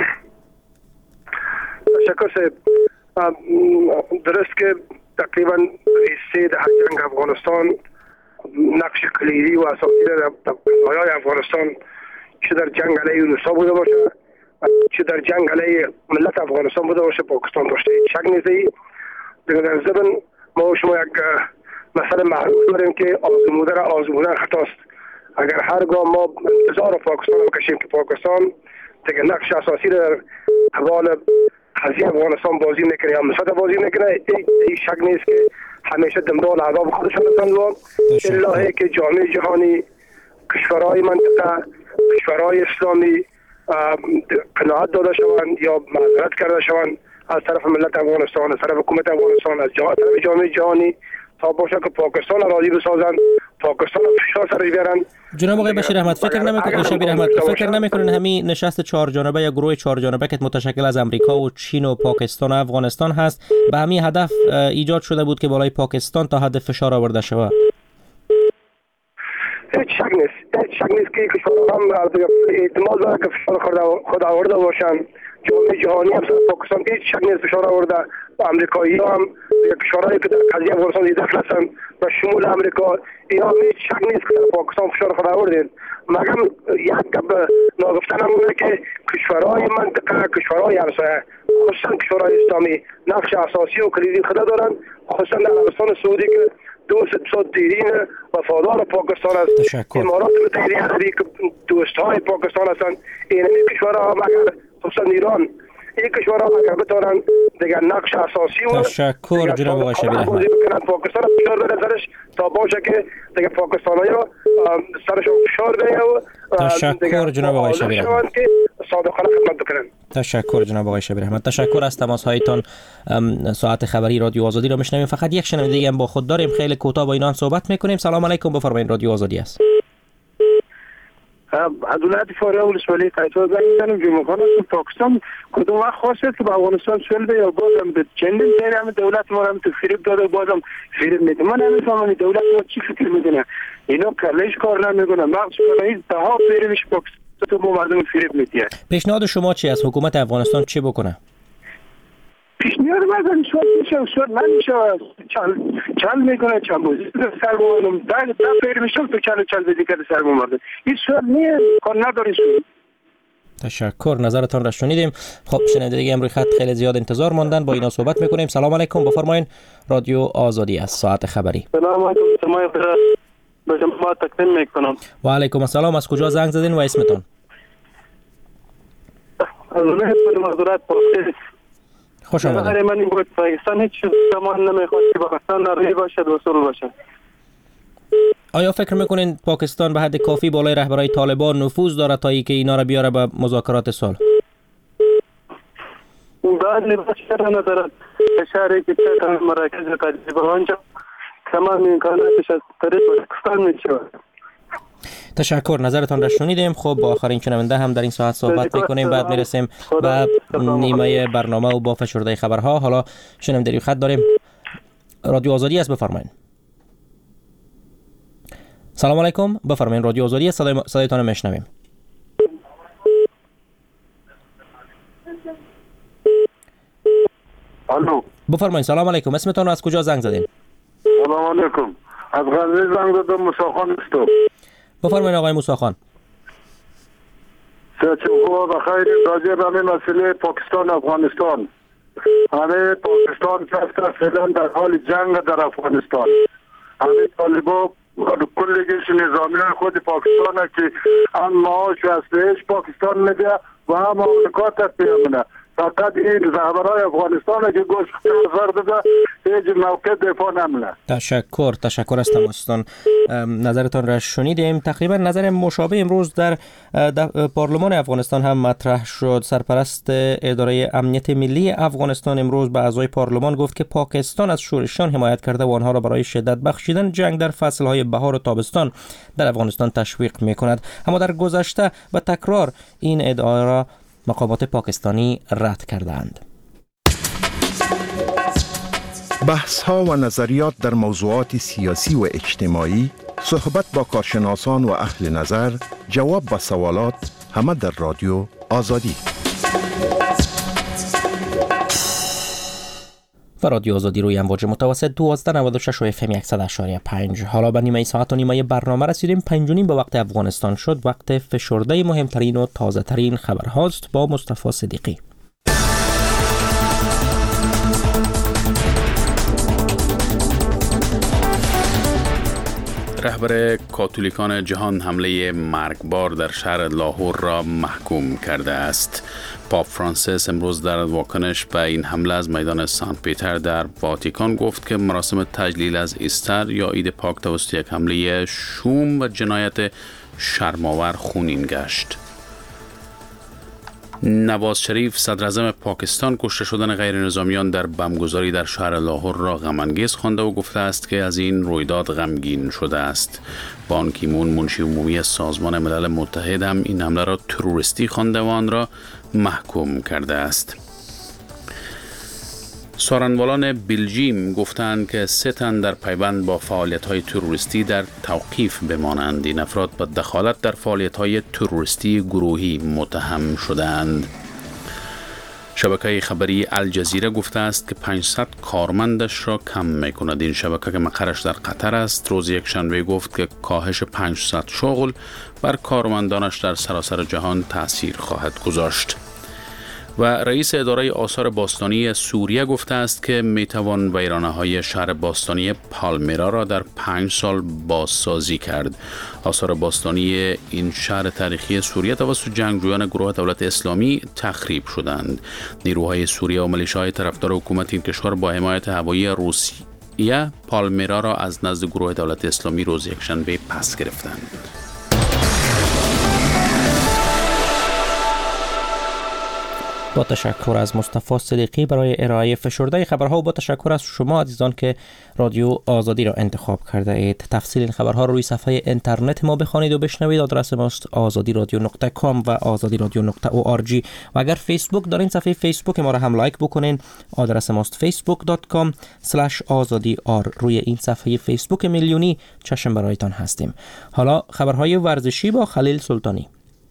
[SPEAKER 18] تشکر صاحب. درست که تقریبا سه دهه جنگ افغانستان نقش کلیدی و اساسی در بقای افغانستان چه در جنگ علیه روسا بوده باشه چه در جنگ علیه ملت افغانستان بوده باشه پاکستان داشته. شک نیست. دیگه در ضمن ما شما یک مسئله معروف داریم که آزموده را آزمودن خطاست. اگر هرگاه ما انتظار پاکستان بکشیم که پاکستان دیگه نقش اساسی در حوال قضیه افغانستان بازی میکنه یا مثلا بازی میکنه، این شک نیست که همیشه دنبال عذاب خودشان هستند و الا که جامعه جهانی، کشورهای منطقه، کشورهای اسلامی قناعت داده شوند یا معذرت کرده شوند از طرف ملت افغانستان، از طرف حکومت افغانستان، از طرف جامعه جهانی تا باشه که پاکستان راضی بسازن، پاکستان فشار سرش بیارن.
[SPEAKER 2] جناب آقای بشیر احمد، فکر نمیکنید شبیر احمد فکر نمیکنین همین نشست چهار جانبه یا گروه چهار جانبه که متشکل از امریکا و چین و پاکستان و افغانستان هست به همین هدف ایجاد شده بود که بالای پاکستان تا حد فشار آورده شود؟
[SPEAKER 18] هیچ شک نیست، هیچ شک نیست که کشورها هم احتمال داره که فشار خود آورده باشن. جامعه جهانی هم پاکستان هیچ شک نیست فشار آورده و امریکایی هم کشورهایی که در قضیه افغانستان دخل هستند و شمول امریکا اینا هیچ شک نیست که در پاکستان فشار خود آوردن. مگر یک گپ ناگفتن هم بوده که کشورهای منطقه، کشورهای همسایه خصوصا کشورهای اسلامی نقش اساسی و کلیدی خود دارند، خصوصا در عربستان سعودی که دوست بسیار دیرین وفادار پاکستان است. امارات متحده عربی که دوستهای پاکستان هستند. این کشورها مگر خصوصا ایران این کشورها اگر بتوانند دیگر نقش اساسی و
[SPEAKER 2] تشکر جناب آقای شبیر احمد.
[SPEAKER 18] پاکستان فشار بده سرش تا باشه که دیگر پاکستانی‌ها سرشون فشار بده و
[SPEAKER 2] تشکر جناب آقای شبیر احمد.
[SPEAKER 18] صادقانه خدمت بکنن.
[SPEAKER 2] تشکر جناب آقای شبیر احمد. تشکر از تماس هایتان. ساعت خبری رادیو آزادی را میشنویم. فقط یک شنونده دیگه هم با خود داریم، خیلی کوتاه با اینا هم صحبت میکنیم. سلام علیکم، بفرمایید، رادیو آزادی است.
[SPEAKER 17] عدالت فارغ ولسوالی قیصر زنگ میزنم جمعه خانه پاکستان کدوم وقت خواست که با افغانستان شلده یا بازم به چندین سری هم دولت ما هم تو فریب داده بازم فریب میده. من نمیفهمم دولت ما چی فکر میکنه. اینا کلش کار نمیکنه، مغز کنه تا ها فریبش پاکستان تو ما مردم فریب میده.
[SPEAKER 2] پیشنهاد شما چی است؟ حکومت افغانستان چی بکنه؟
[SPEAKER 17] پیشنهاد من شما میشه شما من میشه چال چال میکنه چال بازی سر بودم در در فیر میشم تو چال چال بدی که سر بمرده این شما نه کار نداری شو.
[SPEAKER 2] تشکر، نظرتان را شنیدیم. خب شنونده دیگه امروز خط خیلی زیاد انتظار ماندن، با اینا صحبت میکنیم. سلام علیکم، بفرمایید، رادیو آزادی است، ساعت خبری.
[SPEAKER 19] سلام علیکم، سمای خیرات به شما تقدیم میکنم.
[SPEAKER 2] و علیکم السلام، از کجا زنگ زدین و اسمتون؟
[SPEAKER 19] از ولایت مزارات پاکستان.
[SPEAKER 2] خوش آمدید.
[SPEAKER 19] نظر من این بود پاکستان هیچ چیز زمان نمیخواد که پاکستان رهی باشد و سرور باشد.
[SPEAKER 2] آیا فکر میکنین پاکستان به حد کافی بالای رهبرای طالبان نفوذ داره تا ای که اینا را بیاره به مذاکرات صلح؟
[SPEAKER 19] بعد نباید ندارد اشاره که در مراکز تجربه آنجا تمام امکاناتش از طریق پاکستان میشود.
[SPEAKER 2] تشکر، نظرتان را شنیدیم. خب با آخرین شنونده هم در این ساعت صحبت میکنیم، بعد میرسیم به نیمه برنامه و با فشرده خبرها. حالا شنونده روی خط داریم، رادیو آزادی است، بفرمایید. سلام علیکم، بفرمایید، رادیو آزادی است، صدای صدایتان میشنویم.
[SPEAKER 20] الو،
[SPEAKER 2] بفرمایید. سلام علیکم، اسمتون از کجا زنگ زدین؟
[SPEAKER 20] سلام علیکم، از غزنی زنگ زدم، موسی خان هستم.
[SPEAKER 2] بفرمایید آقای موسی خان.
[SPEAKER 20] سچو بخیر، راجع به همین مسئله پاکستان افغانستان. همه پاکستان که فعلا در حال جنگ در افغانستان. همه طالبان کلگیش نظامیان خود پاکستان که هم معاش و اسلحه پاکستان میده و هم آمریکا تطبیق. فقط این رهبرای افغانستان که گوش نظر داده هیچ موقع دفاع نمی‌کنه.
[SPEAKER 2] تشکر تشکر از تماستان. نظرتان را شنیدیم. تقریبا نظر مشابه امروز در پارلمان افغانستان هم مطرح شد. سرپرست اداره امنیت ملی افغانستان امروز به اعضای پارلمان گفت که پاکستان از شورشیان حمایت کرده و آنها را برای شدت بخشیدن جنگ در فصلهای بهار و تابستان در افغانستان تشویق می‌کند. اما در گذشته و تکرار این ادعا را مقامات پاکستانی رد کردند.
[SPEAKER 21] بحث ها و نظریات در موضوعات سیاسی و اجتماعی، صحبت با کارشناسان و اهل نظر، جواب به سوالات، همه در رادیو آزادی.
[SPEAKER 2] و رادیو آزادی روی امواج متوسط دوازده نود و شش و اف ام صد و هشت و پنج. حالا به نیمه ساعت و نیمه برنامه رسیدیم. پنج و نیم به وقت افغانستان شد. وقت فشرده مهمترین و تازه ترین خبر هاست با مصطفی صدیقی.
[SPEAKER 3] رهبر کاتولیکان جهان حمله مرگبار در شهر لاهور را محکوم کرده است. پاپ فرانسیس امروز در واکنش به این حمله از میدان سنت پیتر در واتیکان گفت که مراسم تجلیل از ایستر یا عید پاک توسط یک حمله شوم و جنایت شرم‌آور خونین گشت. نواز شریف صدر اعظم پاکستان کشته شدن غیر نظامیان در بمبگذاری در شهر لاهور را غم‌انگیز خوانده و گفته است که از این رویداد غمگین شده است. بان کی مون منشی عمومی سازمان ملل متحد هم این حمله را تروریستی خوانده و آن را محکوم کرده است. سارنوالان بلژیم گفتند که سه تن در پیوند با فعالیت‌های تروریستی در توقیف بمانند. این افراد با دخالت در فعالیت‌های تروریستی گروهی متهم شدند. شبکه خبری الجزیره گفته است که پانصد کارمندش را کم می‌کند. این شبکه که مقرش در قطر است روز یک شنبه گفت که کاهش پانصد شغل بر کارمندانش در سراسر جهان تأثیر خواهد گذاشت. و رئیس اداره آثار باستانی سوریه گفته است که میتوان ویرانه‌های شهر باستانی پالمیرا را در پنج سال بازسازی کرد. آثار باستانی این شهر تاریخی سوریه توسط جنگجویان گروه دولت اسلامی تخریب شدند. نیروهای سوریه و ملیشه‌های طرفدار حکومت این کشور با حمایت هوایی روسیه پالمیرا را از نزد گروه دولت اسلامی روز یکشنبه پس گرفتند.
[SPEAKER 2] با تشکر از مصطفی صدیقی برای ارائه فشرده خبرها و با تشکر از شما عزیزان که رادیو آزادی را انتخاب کرده اید. تفصیل این خبرها رو روی صفحه اینترنت ما بخوانید و بشنوید. آدرس ماست آزادی رادیو نقطه کام و آزادی رادیو نقطه او آر جی. و اگر فیسبوک دارین صفحه فیسبوک ما را هم لایک بکنین. آدرس ماست فیسبوک دات کام اسلش آزادی آر. روی این صفحه فیسبوک میلیونی چشم برایتان هستیم. حالا خبرهای ورزشی با خلیل سلطانی.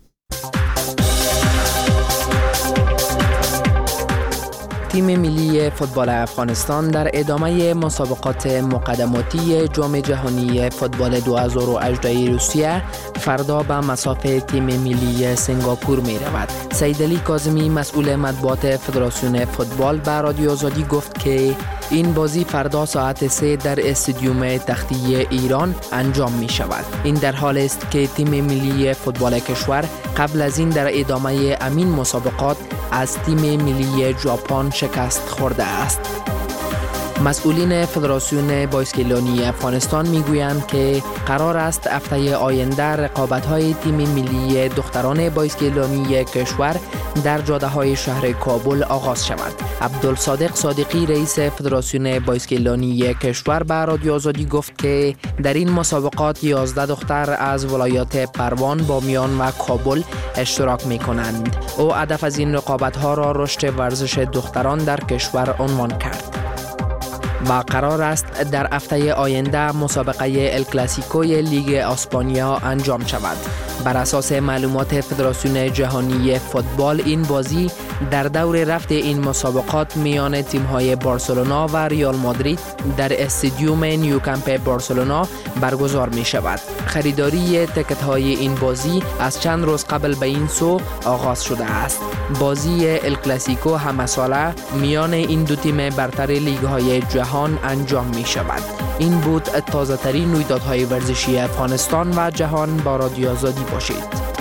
[SPEAKER 22] تیم ملی فوتبال افغانستان در ادامه مسابقات مقدماتی جام جهانی فوتبال دو هزار و هجده روسیه فردا به مسافه تیم ملی سنگاپور می رود. سید علی کاظمی مسئول مطبوعات فدراسیون فوتبال به رادیو آزادی گفت که این بازی فردا ساعت سه در استادیوم تختی ایران انجام می شود. این در حال است که تیم ملی فوتبال کشور قبل از این در ادامه امین مسابقات از تیم ملی ژاپن شکست خورده است. مسئولین فدراسیون بایسکلانی افغانستان میگویند که قرار است هفته آینده رقابت‌های تیم ملی دختران بایسکلانی کشور در جاده‌های شهر کابل آغاز شود. عبدالصادق صادقی رئیس فدراسیون بایسکلانی کشور به رادیو آزادی گفت که در این مسابقات یازده دختر از ولایات پروان، بامیان و کابل اشتراک می‌کنند. او هدف از این رقابت‌ها را رشد ورزش دختران در کشور عنوان کرد. و قرار است در هفته آینده مسابقه ال کلاسیکوی لیگ اسپانیا انجام شود. بر اساس معلومات فدراسیون جهانی فوتبال این بازی در دور رفت این مسابقات میان تیم‌های بارسلونا و ریال مادرید در استادیوم نیوکامپ بارسلونا برگزار می شود. خریداری تکت‌های این بازی از چند روز قبل به این سو آغاز شده است. بازی ال کلاسیکو همساله میان این دو تیم برتر لیگ‌های جهانی جهان انجام می شود. این بود تازه ترین رویدادهای ورزشی افغانستان و جهان. با رادیو آزادی باشید.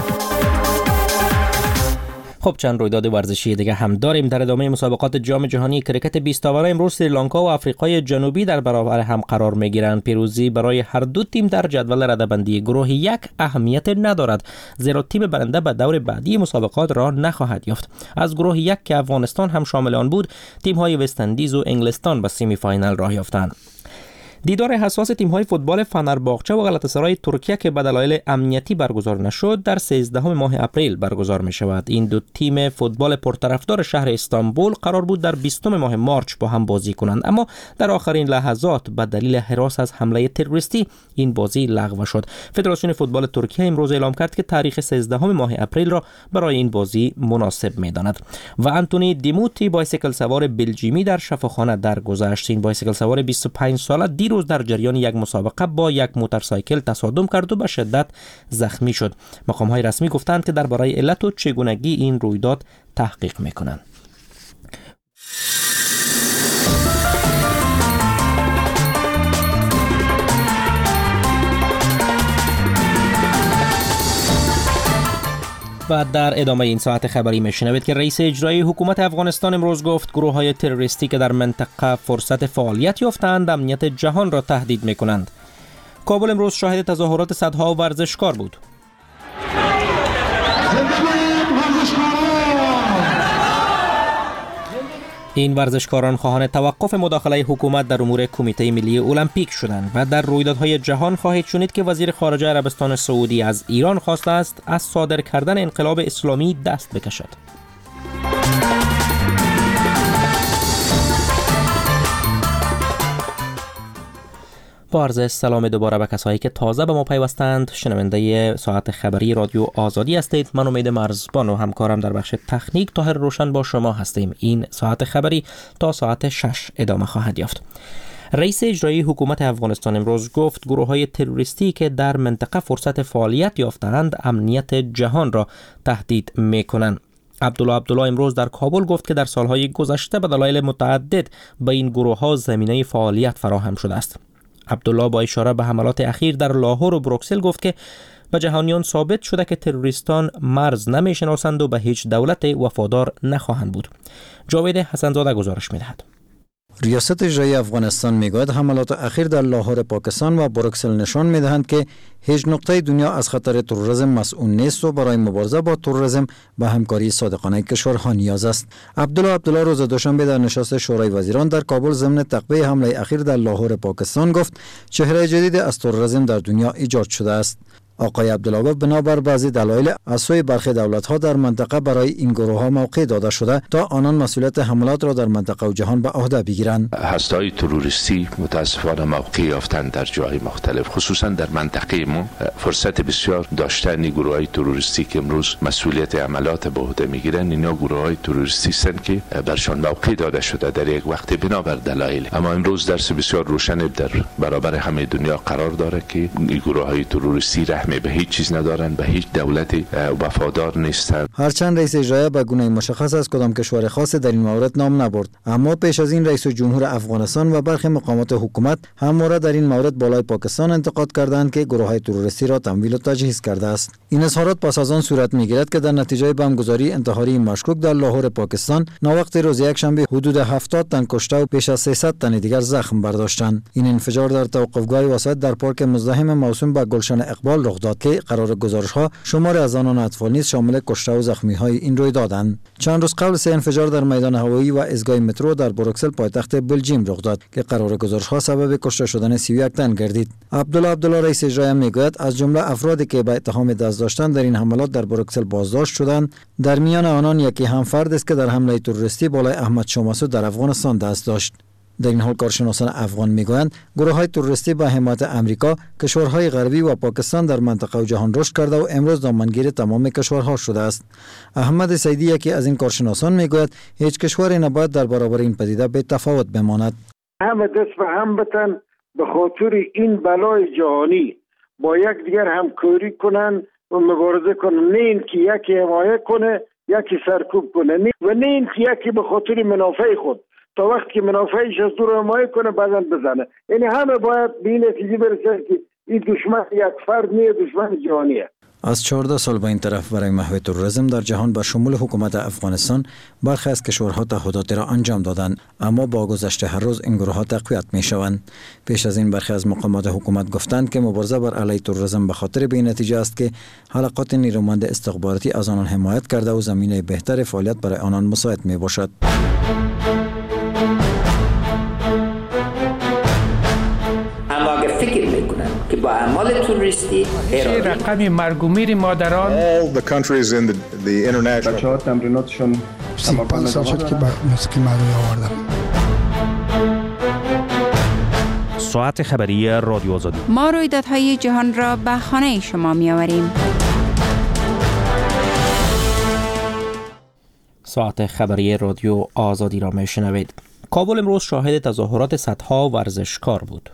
[SPEAKER 2] خب چند رویداد ورزشی دیگه هم داریم. در ادامه مسابقات جام جهانی کرکت بیست اوور امروز سریلانکا و آفریقای جنوبی در برابر هم قرار میگیرند. پیروزی برای هر دو تیم در جدول رده‌بندی گروه یک اهمیت ندارد، زیرا تیم برنده به دور بعدی مسابقات را نخواهد یافت. از گروه یک که افغانستان هم شامل آن بود، تیم‌های وست اندیز و انگلستان به سمی فاینال راه یافتند. دیدار حساس تیم‌های فوتبال فنرباغچه و غلاتاسرای ترکیه که به دلایل امنیتی برگزار نشد در سیزدهم ماه اپریل برگزار می شود. این دو تیم فوتبال پرطرفدار شهر استانبول قرار بود در بیستم ماه مارچ با هم بازی کنند، اما در آخرین لحظات به دلیل هراس از حمله تروریستی این بازی لغو شد. فدراسیون فوتبال ترکیه امروز اعلام کرد که تاریخ سیزدهم ماه اپریل را برای این بازی مناسب می داند. و آنتونی دیموتی بایسیکل سوار بلژیمی در شفاخانه درگذشت. این بایسیکل سوار بیست و پنج ساله دیروز در جریان یک مسابقه با یک موتورسایکل تصادم کرد و به شدت زخمی شد. مقام‌های رسمی گفتند که درباره علت و چگونگی این رویداد تحقیق می‌کنند. و در ادامه این ساعت خبری میشنوید که رئیس اجرایی حکومت افغانستان امروز گفت گروه‌های تروریستی که در منطقه فرصت فعالیت یافتند امنیت جهان را تهدید می‌کنند. کابل امروز شاهد تظاهرات صدها ورزشکار بود. این ورزشکاران خواهان توقف مداخله حکومت در امور کمیته ملی المپیک شدند و در رویدادهای جهان خواهید شنید که وزیر خارجه عربستان سعودی از ایران خواسته است از صادر کردن انقلاب اسلامی دست بکشد. با عرض سلام دوباره به کسایی که تازه به ما پیوستند. شنونده ساعت خبری رادیو آزادی هستید. من امید مرزبان و همکارم در بخش تکنیک طاهر روشن با شما هستیم. این ساعت خبری تا ساعت شش ادامه خواهد یافت. رئیس اجرایی حکومت افغانستان امروز گفت گروه‌های تروریستی که در منطقه فرصت فعالیت یافتند امنیت جهان را تهدید می‌کنند. عبدالله عبدالله امروز در کابل گفت که در سالهای گذشته به دلایل متعدد به این گروه‌ها زمینه فعالیت فراهم شده است. عبدالله با اشاره به حملات اخیر در لاهور و بروکسل گفت که به جهانیان ثابت شده که تروریستان مرز نمی‌شناسند و به هیچ دولت وفادار نخواهند بود. جاوید حسنزاده گزارش می‌دهد.
[SPEAKER 14] ریاست اجرایی افغانستان میگوید حملات اخیر در لاهور پاکستان و بروکسل نشان میدهند که هیچ نقطه دنیا از خطر تروریسم مسئول نیست و برای مبارزه با تروریسم به همکاری صادقانه کشورها نیاز است. عبدالله عبدالله روز دوشنبه در نشست شورای وزیران در کابل ضمن تقویه حمله اخیر در لاهور پاکستان گفت چهره جدید از تروریسم در دنیا ایجاد شده است. آقای عبدالله بنابر بعضی دلایل از سوی برخی دولت‌ها در منطقه برای این گروه‌ها موقع داده شده تا آنان مسئولیت حملات را در منطقه و جهان به عهده بگیرند.
[SPEAKER 5] هسته‌های تروریستی متاسفانه موقع یافتند در جاهای مختلف، خصوصا در منطقه ما فرصت بسیار داشتن گروه‌های تروریستی که امروز مسئولیت عملات به عهده میگیرند. اینا گروه‌های تروریستی هستند که برشان موقع داده شده در یک وقت بنابر دلایل، اما امروز درس بسیار روشن در برابر همه دنیا قرار داره که این گروه‌های تروریستی به هیچ چیز ندارند، به هیچ دولتی وفادار نیستند.
[SPEAKER 14] هرچند رئیس اجرایی به گونه مشخص از کدام کشور خاص در این مورد نام نبرد، اما پیش از این رئیس جمهور افغانستان و برخی مقامات حکومت همواره در این مورد بالای پاکستان انتقاد کردند که گروه‌های تروریستی را تمویل و تجهیز کرده است. این اظهارات پس از آن صورت می‌گیرد که در نتیجه بمبگذاری انتحاری مشکوک در لاهور پاکستان ناوقت روز یکشنبه حدود هفتاد تن کشته و بیش از سیصد تن دیگر زخم برداشتند. این انفجار در توقفگاه وسایط در پارک مزدحم موسوم به گلشن اقبال رخ داد که قرار گزارش‌ها شمار از آنان اطفال نیز شامل کشته و زخمی‌های این روی دادند. چند روز قبل سه انفجار در میدان هوایی و ایستگاه مترو در بروکسل پایتخت بلژیم رخ داد که قرار گزارش‌ها سبب کشته شدن سی و یک تن گردید. عبدالله عبدالله رئیس اجرایی میگوید از جمله افرادی که به اتهام دست داشتن در این حملات در بروکسل بازداشت شدند، در میان آنان یکی هم فرد است که در حمله تروریستی بالای احمد شاه مسعود در افغانستان دست داشت. در این حال کارشناسان افغان میگویند گروه‌های تروریستی با حمایت امریکا، کشورهای غربی و پاکستان در منطقه و جهان رشد کرده و امروز دامنگیر تمام کشورها شده است. احمد سیدی یکی از این کارشناسان میگوید هیچ کشوری نباید در برابر این پدیده به تفاوت بماند.
[SPEAKER 17] همه دست به هم بتن به خاطر این بلای جهانی با یک دیگر همکاری کنن و مبارزه کنن، نه این که یکی حمایت کنه یکی سرکوب کنه و نه این که یکی به خاطر منافع خود تا وقتی که منافعش از دور حمایت کنه بعداً بزنه. یعنی همه باید به این نتیجه برسن که این دشمن یک فرد نیست، دشمن جهانیه.
[SPEAKER 14] از چهارده سال به این طرف برای محو تروریسم در جهان به شمول حکومت افغانستان برخی از کشورها تعهداتی را انجام دادند، اما با گذشت هر روز این گروه ها تقویت می شوند. پیش از این برخی از مقامات حکومت گفتند که مبارزه بر علیه تروریسم به خاطر به این نتیجه است که حلقات نیرومند استخباراتی از آنان حمایت کرده و زمینه بهتر فعالیت برای آنان مساعد می باشد.
[SPEAKER 6] که با اعمال توریستی
[SPEAKER 7] رقم مرگ و میر مادران
[SPEAKER 23] all the countries in the, the international
[SPEAKER 24] بچه‌ها تمریناتشون
[SPEAKER 25] پنج سال شد که به موسیقی مردمی آوردم.
[SPEAKER 2] ساعت خبری رادیو آزادی.
[SPEAKER 12] ما رویدادهای جهان را به خانه شما می آوریم.
[SPEAKER 2] ساعت خبری رادیو آزادی را می شنوید. کابل امروز شاهد تظاهرات صدها ورزشکار بود.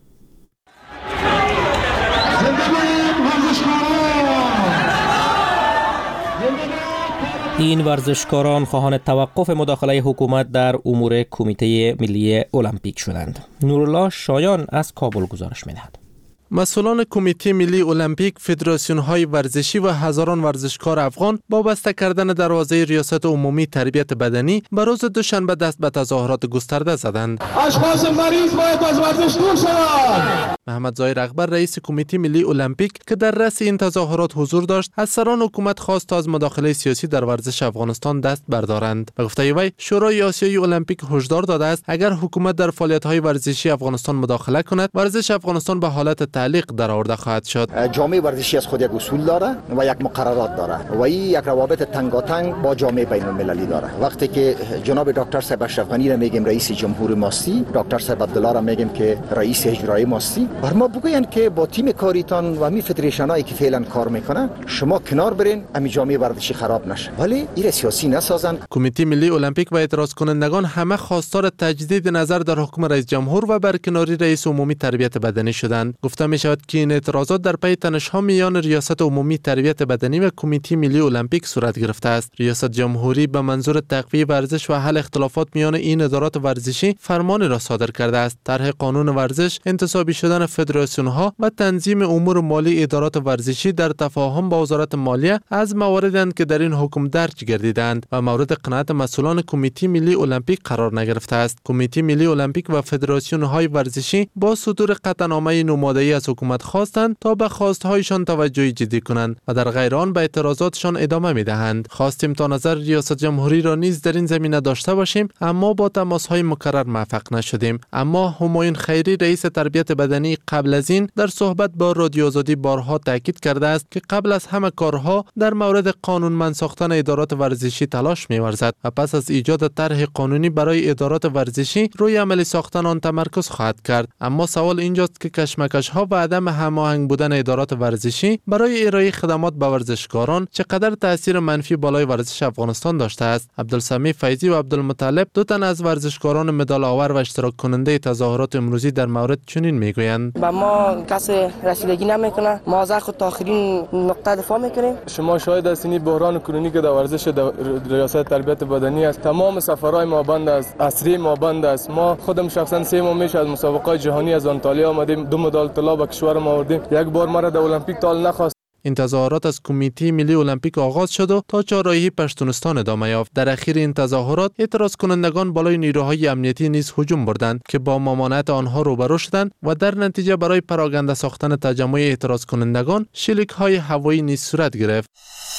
[SPEAKER 2] این ورزشکاران خواهان توقف مداخله حکومت در امور کمیته ملی المپیک شدند. نورالله شایان از کابل گزارش می‌دهد.
[SPEAKER 10] مسئولان کمیته ملی المپیک، فدراسیون‌های ورزشی و هزاران ورزشکار افغان با بسته کردن دروازه ریاست عمومی تربیت بدنی به روز دوشنبه دست به تظاهرات گسترده زدند.
[SPEAKER 26] اشخاص مریض باید از ورزش دور شوند.
[SPEAKER 10] محمد ظاهر اکبر رئیس کمیته ملی المپیک که در رأس این تظاهرات حضور داشت، از سران حکومت خواست تا از مداخله سیاسی در ورزش افغانستان دست بردارند. به گفته وی، شورای آسیایی المپیک هشدار داده است اگر حکومت در فعالیت‌های ورزشی افغانستان مداخله کند، ورزش افغانستان به حالت تعلیق در آورده خواهد شد.
[SPEAKER 27] جامعه ورزشی از خود یک اصول داره و یک مقررات داره و این یک روابط تنگاتنگ با جامعه بین المللی داره. وقتی که جناب دکتر صاحب اشرف غنی را میگیم رئیس جمهور ماستی، دکتر صاحب عبدالله را میگیم که رئیس اجرایی ماستی، بر ما بگوین که با تیم کاریتان و می فدریشنایی که فعلا کار میکنن شما کنار برین، امی جامعه ورزشی خراب نشه، ولی این سیاسی نسازن.
[SPEAKER 10] کمیته ملی المپیک و اعتراض کنندگان همه خواستار تجدید نظر در حکم رئیس جمهور و برکناری رئیس عمومی تربیت بدنی شدند. گفته می شود که این اعتراضات در پی تنش‌ها میان ریاست عمومی تربیت بدنی و کمیته ملی المپیک صورت گرفته است. ریاست جمهوری به منظور تقویت ورزش و حل اختلافات میان این ادارات ورزشی فرمان را صادر کرده است. طرح قانون ورزش، انتصابی شدن فدراسیون‌ها و تنظیم امور مالی ادارات ورزشی در تفاهم با وزارت مالیه از مواردند که در این حکم درج گردیدند و مورد قناعت مسئولان کمیته ملی المپیک قرار نگرفته است. کمیته ملی المپیک و فدراسیون‌های ورزشی با صدور قطعنامه نماده‌ای از حکومت خواستند تا به خواستهایشان توجه جدی کنند و در غیر آن به اعتراضاتشان ادامه می‌دهند. خواستیم تا نظر ریاست جمهوری را نیز در این زمینه داشته باشیم، اما با تماس‌های مکرر موفق نشدیم. اما همایون خیری رئیس تربیت بدنی قبل از این در صحبت با رادیو آزادی بارها تاکید کرده است که قبل از همه کارها در مورد قانونمند ساختن ادارات ورزشی تلاش می‌ورزد و پس از ایجاد طرح قانونی برای ادارات ورزشی روی عملی ساختن آن تمرکز خواهد کرد. اما سوال اینجاست که کشمکش‌ها و عدم هماهنگ بودن ادارات ورزشی برای ارائه خدمات به ورزشکاران چقدر تاثیر منفی بالای ورزش افغانستان داشته است. عبدالسمی فیضی و عبدالمطلب دو تن از ورزشکاران مدال آور و اشتراک کننده تظاهرات امروزی در مورد چنین میگویند:
[SPEAKER 28] با ما کسی رسیدگی نمیکنه، ما از خود تا آخرین نقطه دفاع میکنیم.
[SPEAKER 29] شما شاهد هستین بحران کرونی که در ورزش ریاست تربیت بدنی است. تمام سفرهای ما بند است، عصری ما بند است. ما خودم شخصا سه ماه میشه از مسابقات جهانی از آنتالیا آمدیم، دو مدال طلا به کشور ما آوردیم. یک بار ما را در المپیک تال نخواست.
[SPEAKER 10] این تظاهرات از کمیته ملی المپیک آغاز شد و تا چهارراهی پشتونستان ادامه یافت. در اخیر این تظاهرات اعتراض کنندگان بالای نیروهای امنیتی نیز هجوم بردند که با ممانعت آنها روبرو شدند و در نتیجه برای پراگنده ساختن تجمع اعتراض کنندگان شلیک‌های هوایی نیز صورت گرفت.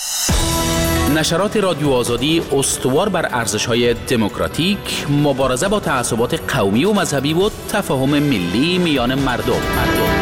[SPEAKER 3] نشرات رادیو آزادی استوار بر ارزش‌های دموکراتیک، مبارزه با تعصبات قومی و مذهبی و تفاهم ملی میان مردم. مردم.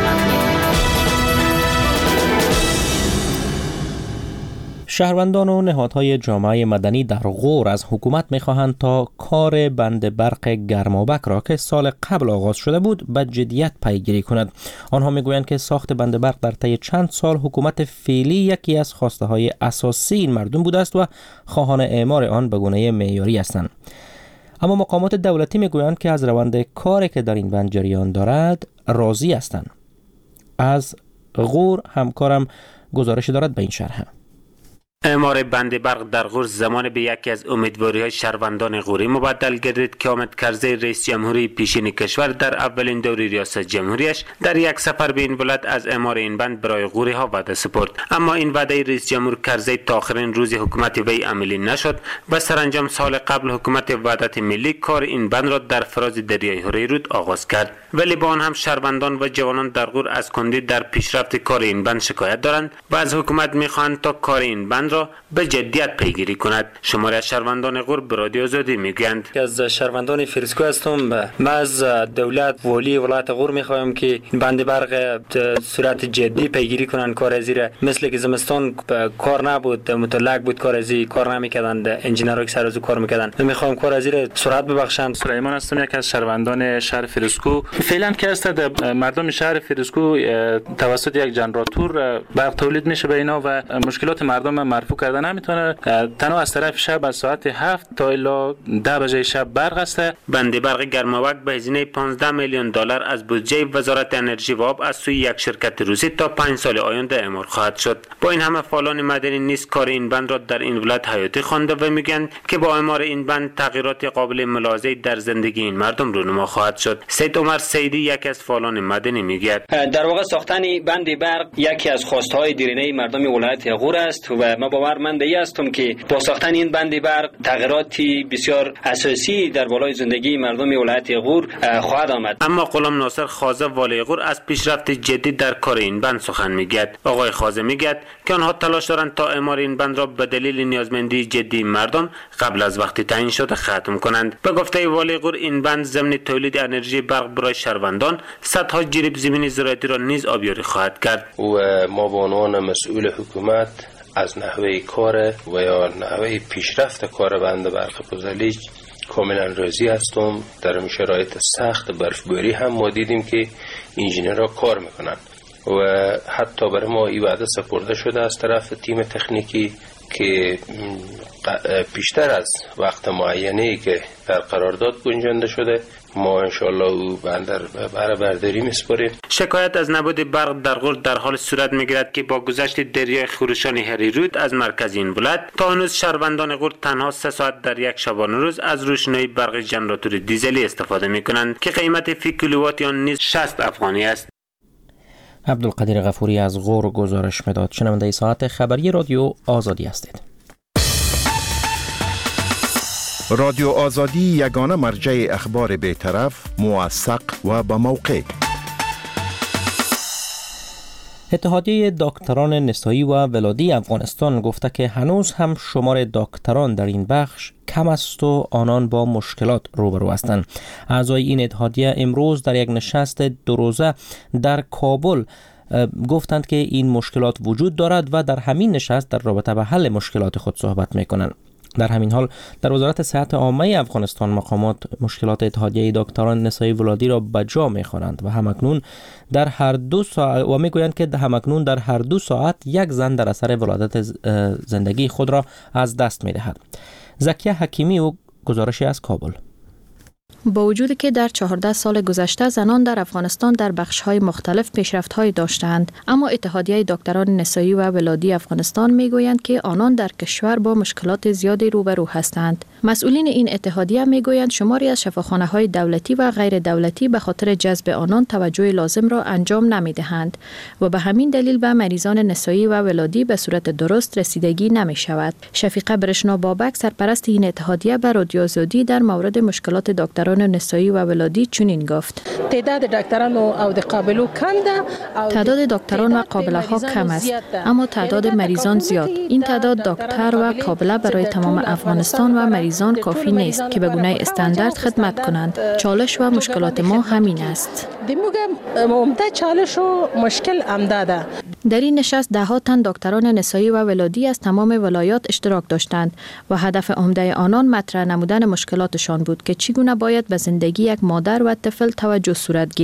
[SPEAKER 2] شهروندان و نهادهای جامعه مدنی در غور از حکومت می‌خواهند تا کار بند برق گرمابک را که سال قبل آغاز شده بود به جدیت پیگیری کند. آنها می‌گویند که ساخت بند برق در طی چند سال حکومت فعلی یکی از خواسته‌های اساسی این مردم بوده است و خواهان اعمار آن به گونه معیاری هستند. اما مقامات دولتی می‌گویند که از روند کاری که در این بند جریان دارد راضی هستند. از غور همکارم گزارش دارد به این شرح.
[SPEAKER 1] اعمار بند برق در غور زمان به یکی از امیدواری‌های شهروندان غوری مبدل گردید که حامد کرزی رئیس جمهوری پیشین کشور در اولین دور ریاست جمهوریش در یک سفر به این ولایت از اعمار این بند برای غوری ها وعده سپرد. اما این وعده رئیس جمهور کرزی تا آخرین روز حکومت وی عملی نشد و سرانجام سال قبل حکومت وحدت ملی کار این بند را در فراز دریای هریرود آغاز کرد. ولی با آن هم شهروندان و جوانان در غور از کندی در پیشرفت کار این بند شکایت دارند و از حکومت می‌خواهند تا کار این بند را به جدیت پیگیری کند. شماره از شهروندان غور به رادیو آزادی میگویند
[SPEAKER 4] از شهروندان فریسکو هستم. من از دولت والی ولایت غور میخوایم که بند برق صورت جدی پیگیری کنند. کار از زیر مثل که زمستان کار نبود، متلق بود، کار از کار نمیکردند، انجینرها که سر از کار میکردند. میخوایم کار از زیر سرعت ببخشند.
[SPEAKER 8] سلیمان هستم، یک از شهروندان شهر فریسکو. فعلا که است مردم شهر فریسکو توسط یک جنراتور برق تولید میشه به اینا و مشکلات مردم مرفوع کردن نمیتونه. تنها از طرف شب از ساعت هفت تا الی ده بجه شب برق است.
[SPEAKER 1] بند برق گرماوک به هزینه پانزده میلیون دلار از بودجه وزارت انرژی و آب از سوی یک شرکت روسی تا پنج سال آینده اعمار خواهد شد. با این همه فعالان مدنی نیز کار این بند را در این ولایت حیاتی خوانده و میگن که با اعمار این بند تغییرات قابل ملاحظه در زندگی این مردم رونما خواهد شد. سید عمر سیدی یک از فعالان مدنی میگه
[SPEAKER 9] در واقع ساختن بند برق یکی از خواستهای دیرینه مردم ولایت غور است و ما باورمند هستم که با ساختن این بند برق تغییراتی بسیار اساسی در بالای زندگی مردم ولایت غور خواهد آمد.
[SPEAKER 1] اما غلام ناصر خازه والی غور از پیشرفت جدی در کار این بند سخن میگوید. آقای خازه میگوید که آنها تلاش دارند تا اعمار این بند را به دلیل نیازمندی جدی مردم قبل از وقتی تعیین شده ختم کنند. به گفته والی غور این بند ضمن تولید انرژی برق برای شهروندان صدها جریب زمینی زراعتی را نیز آبیاری خواهد کرد.
[SPEAKER 11] و ما به عنوان مسئول حکومت از نحوه کار و یا نحوه پیشرفت کار بند برق پوزلیج کاملا راضی هستم. در این شرایط سخت برفباری هم ما دیدیم که انجینرها کار میکنن و حتی برای ما این وعده سپرده شده از طرف تیم تکنیکی که بیشتر از وقت معینه‌ای که در قرارداد گنجانده شده ما انشالله او بندر بر برداری میسپاریم.
[SPEAKER 1] شکایت از نبود برق در غور در حال صورت میگیرد که با گذشت دریای خروشان هریرود از مرکز این ولایت تا هنوز شهروندان غور تنها سه ساعت در یک شبانه روز از روشنایی برق ژنراتور دیزلی استفاده میکنند که قیمت فی کیلووات آن نیز شصت افغانی است.
[SPEAKER 2] عبدالقدیر غفوری از غور گزارش میداد. شنونده ساعت خبری رادیو آزادی هستید.
[SPEAKER 21] رادیو آزادی یگانه مرجع اخبار بی‌طرف، موثق و با موقع.
[SPEAKER 2] اتحادیه دکتران نسایی و ولادی افغانستان گفته که هنوز هم شمار دکتران در این بخش کم است و آنان با مشکلات روبرو هستند. اعضای این اتحادیه امروز در یک نشست دو روزه در کابل گفتند که این مشکلات وجود دارد و در همین نشست در رابطه به حل مشکلات خود صحبت میکنند. در همین حال در وزارت صحت عامه افغانستان مقامات مشکلات اتحادیه دکتران نسایی ولادی را به جا می‌خوانند و همکنون در هر دو ساعت و میگویند که همکنون در هر دو ساعت یک زن در اثر ولادت زندگی خود را از دست می‌دهد. زکیه حکیمی و گزارشی از کابل.
[SPEAKER 13] با وجود که در چهارده سال گذشته زنان در افغانستان در بخش‌های مختلف پیشرفت‌های داشتند، اما اتحادیه دکتران نسایی و ولادی افغانستان می‌گویند که آنان در کشور با مشکلات زیادی روبرو هستند. مسئولین این اتحادیه می‌گویند شماری از شفاخانه‌های دولتی و غیر دولتی به خاطر جذب آنان توجه لازم را انجام نمی‌دهند و به همین دلیل به مریضان نسایی و ولادی به صورت درست رسیدگی نمی‌شود. شفیقه برشنا بابک سرپرست این اتحادیه به رادیو آزادی در مورد مشکلات دکتران نسایی و ولادی چنین گفت:
[SPEAKER 15] تعداد دکتران و قابلو کم ده.
[SPEAKER 13] تعداد دکتران و قابله ها کم است، اما تعداد مریضان زیاد. این تعداد دکتر و قابله برای تمام افغانستان و مریضان کافی نیست که به گونه استاندارد خدمت کنند. چالش و مشکلات ما همین است.
[SPEAKER 15] دیموگم عمده چالش و مشکل امداده.
[SPEAKER 13] در این نشست ده ها تن دکتران نسایی و ولادی از تمام ولایات اشتراک داشتند و هدف عمده آنان مطرح نمودن مشکلاتشان بود که چگونه باید به زندگی یک مادر و طفل توجه صورت گیرد.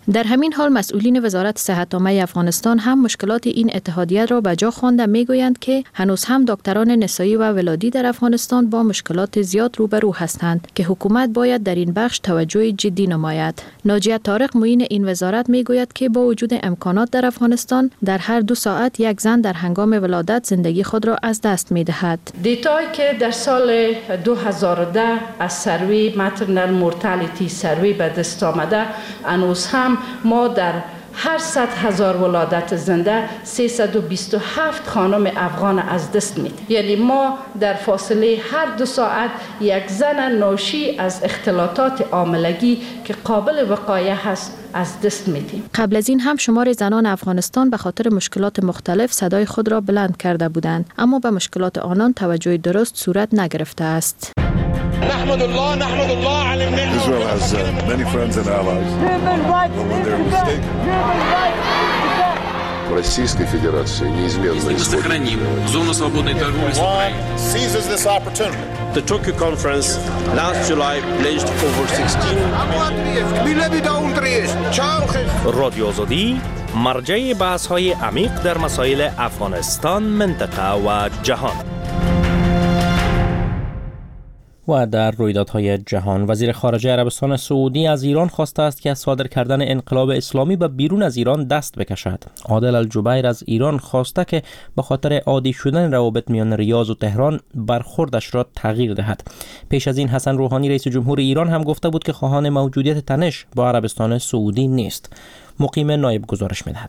[SPEAKER 13] در همین حال مسئولین وزارت صحت عامه افغانستان هم مشکلات این اتحادیه را به جا خوانده میگویند که هنوز هم دکتران نسایی و ولادی در افغانستان با مشکلات زیاد روبرو هستند که حکومت باید در این بخش توجه جدی نماید. ناجیه طارق معین این وزارت میگوید که با وجود امکانات در افغانستان در هر دو ساعت یک زن در هنگام ولادت زندگی خود را از دست میدهد.
[SPEAKER 5] دیتایی که در سال دو هزار و ده از سروی ماترنال مورتالیتی سروی به دست آمده، هنوز هم ما در هر صد هزار ولادت زنده سیصد و بیست و هفت خانم افغان از دست میدیم. یعنی ما در فاصله هر دو ساعت یک زن ناشی از اختلاطات حاملگی که قابل وقایه هست از دست میدیم.
[SPEAKER 13] قبل از این هم شمار زنان افغانستان به خاطر مشکلات مختلف صدای خود را بلند کرده بودند، اما به مشکلات آنان توجه درست صورت نگرفته است.
[SPEAKER 26] نحمد الله نحمد الله على النعمة.
[SPEAKER 23] Israel has uh, many friends and allies. When they're mistaken.
[SPEAKER 14] Российской Федерации неизменно
[SPEAKER 16] сохраним зону свободной торговли с Украиной.
[SPEAKER 23] Seizes this opportunity.
[SPEAKER 17] The Tokyo conference last July pledged over sixteen.
[SPEAKER 18] رادیو آزادی مرجع بحث‌های عمیق در مسائل افغانستان، منطقه و جهان.
[SPEAKER 2] و در رویدادهای جهان، وزیر خارجه عربستان سعودی از ایران خواسته است که از صادر کردن انقلاب اسلامی به بیرون از ایران دست بکشد. عادل الجبیر از ایران خواسته که به خاطر عادی شدن روابط میان ریاض و تهران برخوردش را تغییر دهد. پیش از این حسن روحانی رئیس جمهور ایران هم گفته بود که خواهان موجودیت تنش با عربستان سعودی نیست. مقیم نایب گزارش می‌دهد.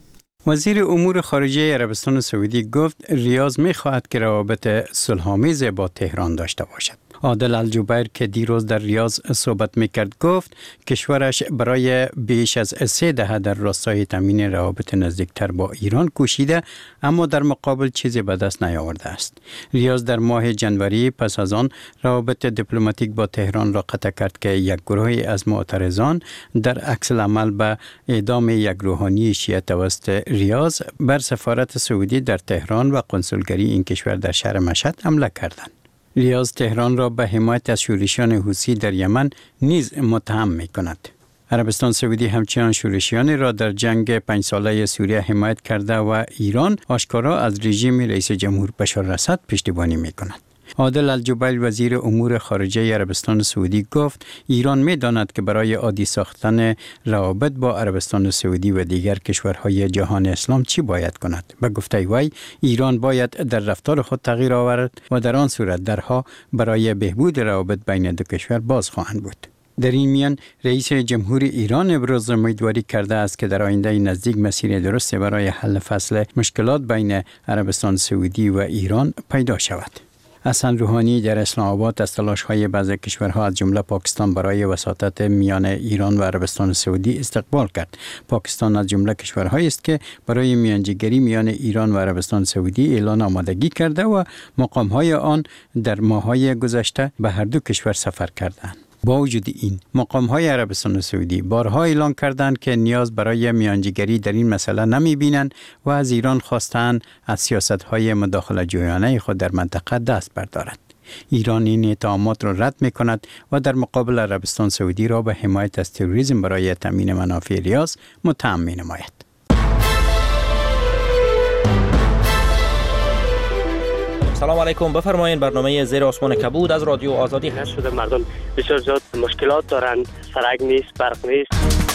[SPEAKER 19] وزیر امور خارجه عربستان سعودی گفت ریاض می‌خواهد که روابط صلح‌آمیز با تهران داشته باشد. عادل الجبیر که دیروز در ریاض صحبت میکرد گفت کشورش برای بیش از سه دهه در راستای تامین روابط نزدیکتر با ایران کوشیده، اما در مقابل چیزی به دست نیاورده است. ریاض در ماه جنوری پس از آن روابط دیپلماتیک با تهران را قطع کرد که یک گروهی از معترضان در عکس العمل به اعدام یک روحانی شیعه توسط ریاض بر سفارت سعودی در تهران و قنسولگری این کشور در شهر مشهد حمله کردند. ریاض تهران را به حمایت از شورشیان حوثی در یمن نیز متهم می کند. عربستان سعودی همچنان شورشیان را در جنگ پنج ساله سوریه حمایت کرده و ایران آشکارا از رژیم رئیس جمهور بشار الاسد پشتیبانی می کند. عادل الجبیر وزیر امور خارجه عربستان سعودی گفت ایران می داند که برای عادی ساختن روابط با عربستان سعودی و دیگر کشورهای جهان اسلام چی باید کند. به گفته وی ایران باید در رفتار خود تغییر آورد و در آن صورت درها برای بهبود روابط بین دو کشور باز خواهند بود. در این میان رئیس جمهور ایران ابراز امیدواری کرده است که در آینده نزدیک مسیر درستی برای حل فصل مشکلات بین عربستان سعودی و ایران پیدا شود. حسن روحانی در اسلام آباد از تلاش‌های بعضی کشورها از جمله پاکستان برای وساطت میان ایران و عربستان سعودی استقبال کرد. پاکستان از جمله کشورهایی است که برای میانجیگری میان ایران و عربستان سعودی اعلان آمادگی کرده و مقام‌های آن در ماه‌های گذشته به هر دو کشور سفر کردند. با وجود این مقام‌های عربستان سعودی بارها اعلان کردند که نیاز برای میانجیگری در این مسئله نمی‌بینند و از ایران خواستند از سیاست‌های مداخله جویانه خود در منطقه دست بردارد. ایران این اتهامات را رد می‌کند و در مقابل عربستان سعودی را به حمایت از تروریسم برای تامین منافع ریاض متهم می‌نماید.
[SPEAKER 2] سلام علیکم، بفرمایید. برنامه زیر آسمان کبود از رادیو آزادی هست.
[SPEAKER 20] شده مردم بسیار زیاد مشکلات دارند، سرک نیست، برق نیست.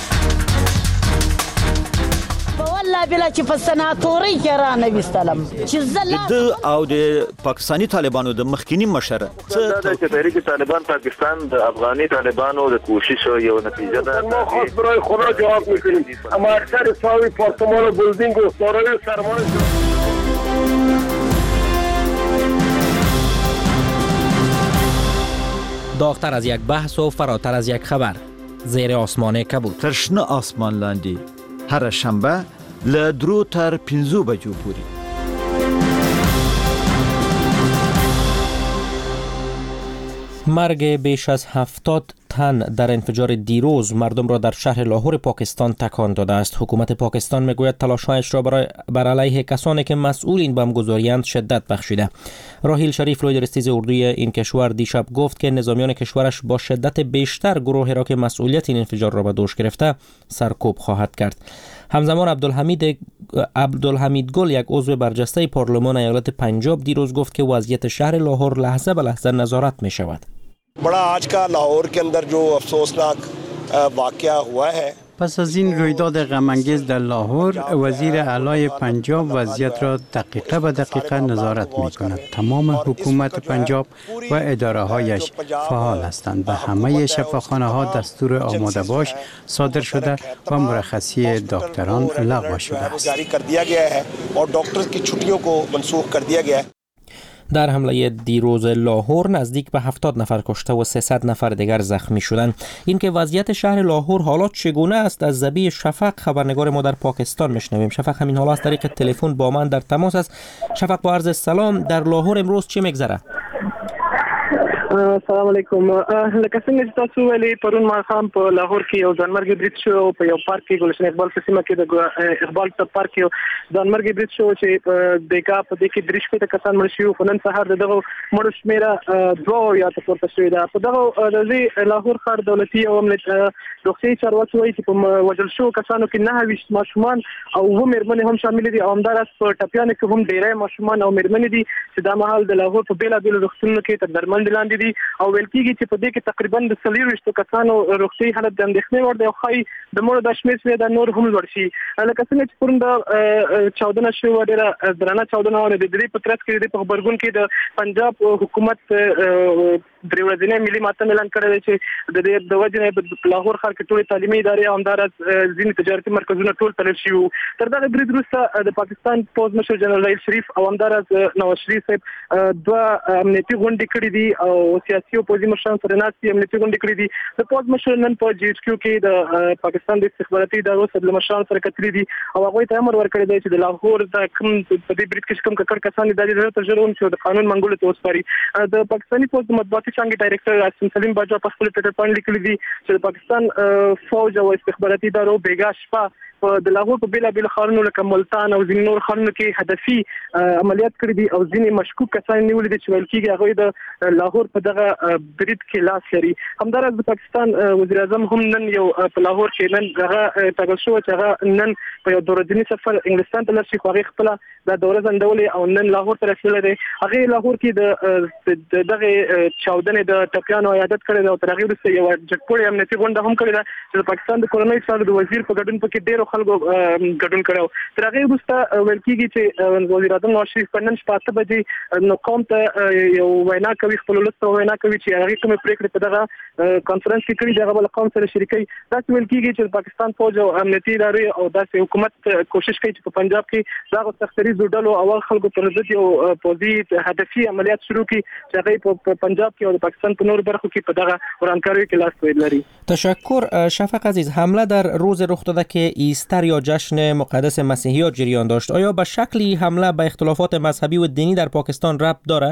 [SPEAKER 22] والله بلا چې په سناتوري کې را نویستلم چې
[SPEAKER 24] زله د او د پاکستانی طالبانو د مخکینی مشر
[SPEAKER 30] څه چې تحریک طالبان پاکستان د افغاني طالبانو د کوشش یو نتیجه ده.
[SPEAKER 26] ما خاص برای خدا جواب میکنیم، اما اکثر ساوی پارتمان و بلدینگ و سارای سرمایه
[SPEAKER 2] داغتر از یک بحث و فراتر از یک خبر. زیر آسمان کبود.
[SPEAKER 24] ترشنه آسمان لاندی هر شنبه له درو تر پنځو بجو پورې.
[SPEAKER 2] مرگ بیش از هفتاد تن در انفجار دیروز مردم را در شهر لاهور پاکستان تکان داده است. حکومت پاکستان میگوید تلاش‌هایش را برای بر علیه کسانی که مسئول این بمبگذاری‌اند شدت بخشیده. راحیل شریف روی درستیز اردوی این کشور دیشب گفت که نظامیان کشورش با شدت بیشتر گروهی را که مسئولیت این انفجار را به دوش گرفته سرکوب خواهد کرد. همزمان عبدالحمید عبدالحمید گل، یک عضو برجسته پارلمان ایالت پنجاب، دیروز گفت که وضعیت شهر لاهور لحظه به لحظه نظارت می شود.
[SPEAKER 3] بڑا آج کا لاہور کے اندر جو افسوسناک واقعہ ہوا ہے.
[SPEAKER 19] پس از این رویداد غم‌انگیز در لاهور، وزیر اعلی پنجاب وضعیت را دقیقه به دقیقه نظارت می کند. تمام حکومت پنجاب و اداره هایش فعال هستند. به همه شفاخانه ها دستور آماده باش صادر شده و مرخصی دکتران لغو شده است. در حمله دیروز لاهور نزدیک به هفتاد نفر کشته و سیصد نفر دیگر زخمی شدند. اینکه وضعیت شهر لاهور حالات چگونه است از زبی شفق، خبرنگار ما در پاکستان، میشنویم. شفق همین حالا از طریق تلفن با من در تماس است. شفق، با عرض سلام، در لاهور امروز چه میگذره؟
[SPEAKER 4] السلام علیکم. لکه څنګه چې تاسو ویلي پرون ماښام په لاهور کې یو ځانمرګي برید شو په یو پارک کې، ګلشن اقبال په سیمه کې د اقبال په پارک کې ځانمرګي برید شو چې دغه په دې کې درې شپږ کسان مړ شوي. خو نن سهار دغه مړو شمېره دوه یا ته پورته شوې ده. په دغه د لاهور ښار دولتي او روغتیایي چارواکي وایي چې په وژل شوو کسانو کې نهه ویشت ماشومان او اووه مېرمنې هم شاملې دي او همداراز په ټپیانو کې هم ډېری ماشومان او مېرمنې دي چې دا مهال د لاهور په بېلابېلو روغتونونو کې تر درملنې لاندې دي او ویل کېږي چې په دې کې تقریبا د څلوېښتو کسانو روغتیایي حالت د اندېښنې وړ دی او ښایي د مړو دا شمېر چې دا نور هم لوړ شي. لکه څنګه چې پرون دا چاودنه شوې، ډېره درنه چاودنه وه. د دې په ترڅ کې د په غبرګون کې د پنجاب حکومت درې ورځنی ملي ماتم اعلان کړی دی چې د دې د وجې نه په لاهور ښار کې ټولې تعلیمي ادارې او همداراز ځینې تجارتي مرکزونه ټول تړل شوي وو. تر دغه برید وروسته د پاکستان پوځ مشر جنرال راحیل شریف او همداراز نواز شریف صاحب دوه امنیتي غونډې کړې دي او سیاسي او پوځي مشران سره ناستې امنیتي غونډې کړې دي. د پوځ مشر نن په جی ایچ کیو کې د پاکستان د استخباراتي ادارو سره له مشرانو سره کتلي دي او هغوی ته امر ورکړی دی چې د لاهور د کوم په دې برید کې کوم ککړ کسان دي دا ژر تر ژره ونیسي او د قانون منګولو ته وسپاري. د پاکستاني پوځ د مطبوعاتي څانګې ډایرکټر عاصم سلیم باجوا په خپل ټویټر باندې لیکلي دي چې د پاکستان فوج او استخباراتي ادارو بیګا شپه د لاهور په بیلابېلو ښارونو لکه ملتان او ځینې نور ښارونو کې هدفي عملیات کړي دي او ځینې مشکوک کسان نیولي دي چې ویل کېږي هغوی د لاهور په دغه برید کې لاس لري. همداراز د پاکستان وزیر اعظم هم نن یو په لاهور کې نن هغه ټاکل شوی چې هغه نن په یو دوه ورځني سفر انګلستان ته لاړ شي، خو هغې خپله دا دوره ځنډولې او نن لاهور ته رسېدلی دی. هغې لاهور کې د دغې چاودنې د ټپیانو عیادت کړی دی او تر هغې وروسته یوه جګپوړې امنیتي غونډه هم کړې ده چې د پاکستان د کورنیو چارو د وزیر په ګډون پکې ډېرو خلکو ګډون کړی و. تر هغې وروسته ویل کېږي چې وزیر اعظم نواز شریف په نن شپه اته بجې نو قوم ته یو وینا کوي، خپل ولس ته وینا کوي چې هغې کومې پرېکړې په دغه کانفرنس کې کړي دي هغه به له قوم سره شریکوي. داسې ویل کېږي چې د پاکستان فوج او امنیتي ادارې او داسې حکومت کوشش کوي چې په پنجاب کې دغه سختریزو ډلو او خلکو پر ضد یو پوځي هدفي عملیات شروع کړي چې هغه په پنجاب کې او د پاکستان په نورو برخو کې په دغه ورانکاریو کې لاس پوید لري.
[SPEAKER 2] تشکر شفق عزیز. حمله در روز رخ داده که ایستر یا جشن مقدس مسیحیات جریان داشت. آیا به شکلی حمله به اختلافات مذهبی و دینی در پاکستان ربط داره؟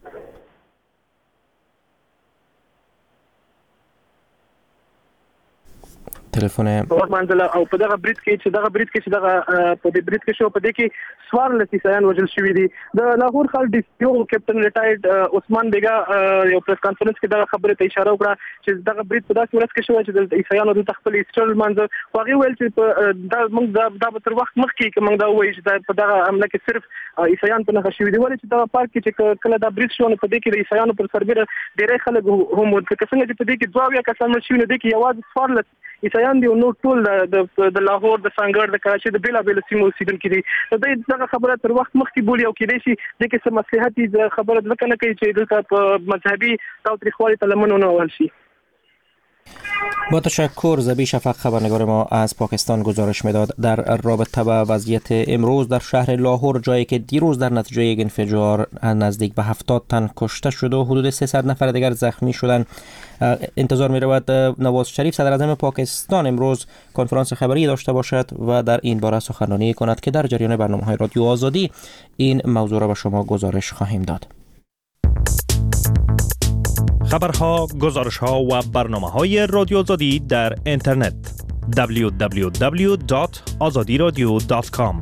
[SPEAKER 2] تلفن
[SPEAKER 4] منځله او په دغه برید کې چې دغه برید کې چې دغه په دې برید کې شو په دې کې څوارلس عیسایان وژل شوي دي. د لاهور ښار ډي سي او کیپټن ریټایرډ عثمان بیګا یو پریس کانفرنس کې دغه خبرې ته اشاره وکړه چې دغه برید په داسې ورځ کې شوی چې د عیسایانو د خپل ایسټر لمانځه، خو هغې ویل چې دا موږ دا به تر وخت مخکې که موږ دا ووایو چې دا په دغه حمله کې صرف عیسایان په نښه شوي دي. ولې چې دغه پارک کې چې کله دا برید شو نو په دې کې د عیسایانو پر سربېره ډېری خلک هم وو. که څنګه چې په دې کې دوه اویا کسان مړ شوي نو دې کې یوازې څوارلس عیسایان دي او نور ټول د لاهور د سانګړ د کراچۍ د بېلابېلو سیمو اوسېدونکي دي. دوی دغه خبره تر وخت مخکې بولي او کېدای شي دې کې څه مصلحتي خبره ځکه نه کوي چې دلته په مذهبي تاوتریخوالي ته لمن ونه وهل شي.
[SPEAKER 2] با تشکر. زبی شفق خبرنگار ما از پاکستان گزارش میداد در رابطه با وضعیت امروز در شهر لاهور، جایی که دیروز در نتیجه یک انفجار نزدیک به هفتاد تن کشته شد و حدود سیصد نفر دیگر زخمی شدند. انتظار می رود نواز شریف صدر اعظم پاکستان امروز کنفرانس خبری داشته باشد و در این باره سخنرانی کند که در جریان برنامه‌های رادیو آزادی این موضوع را به شما گزارش خواهیم داد.
[SPEAKER 18] خبرها، گزارشها و برنامه‌های رادیو آزادی در اینترنت دبلیو دبلیو دبلیو دات آزادی رادیو دات کام.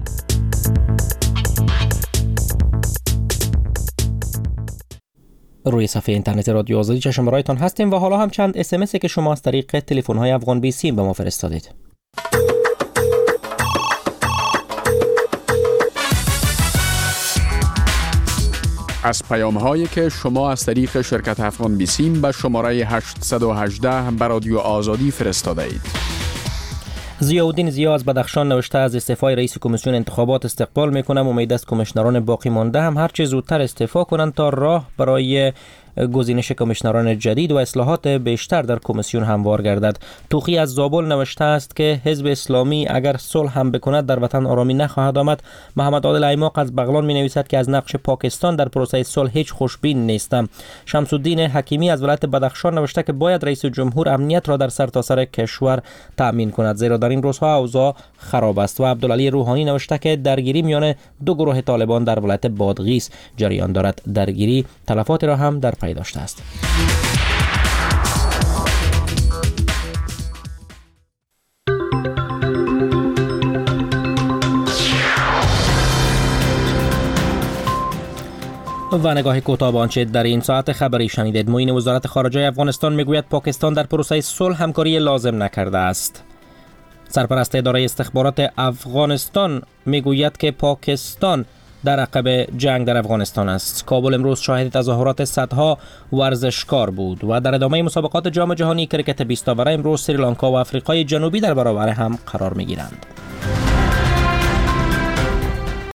[SPEAKER 2] روی صفحه اینترنت رادیو آزادی چشم برایتان هستیم و حالا هم چند اس ام اس که شما از طریق تلفن‌های افغان بیسیم به ما فرستادید.
[SPEAKER 6] از پیام‌هایی که شما از طریق شرکت افغان بیسیم به شماره هشت یک هشت به رادیو آزادی فرستاده اید.
[SPEAKER 2] ضیاءالدین ضیا از بدخشان نوشته از استعفای رئیس کمیسیون انتخابات استقبال میکنم. امید است کمیشنران باقی مانده هم هر چه زودتر استعفا کنند تا راه برای گزینش کمیشنران جدید و اصلاحات بیشتر در کمیسیون هموار گردد. توخی از زابل نوشته است که حزب اسلامی اگر صلح هم بکند در وطن آرامی نخواهد آمد. محمد عادل ایماق از بغلان می نویسد که از نقش پاکستان در پروسه صلح هیچ خوشبین نیستم. شمس الدین حکیمی از ولایت بدخشان نوشته که باید رئیس جمهور امنیت را در سرتاسر کشور تأمین کند زیرا در این روزها اوضاع خراب است. و عبدالعلی روحانی نوشته که درگیری میان دو گروه طالبان در ولایت بادغیس جریان دارد. درگیری تلفات را هم در پی داشته است. و نگاه کوتاه به آنچه در این ساعت خبری شنیدید. معین وزارت خارجه افغانستان میگوید پاکستان در پروسه صلح همکاری لازم نکرده است. سرپرست اداره استخبارات افغانستان میگوید که پاکستان در عقب جنگ در افغانستان است. کابل امروز شاهد تظاهرات صدها ورزشکار بود و در ادامه مسابقات جام جهانی کریکت بیست اوره امروز سریلانکا و آفریقای جنوبی در برابر هم قرار میگیرند.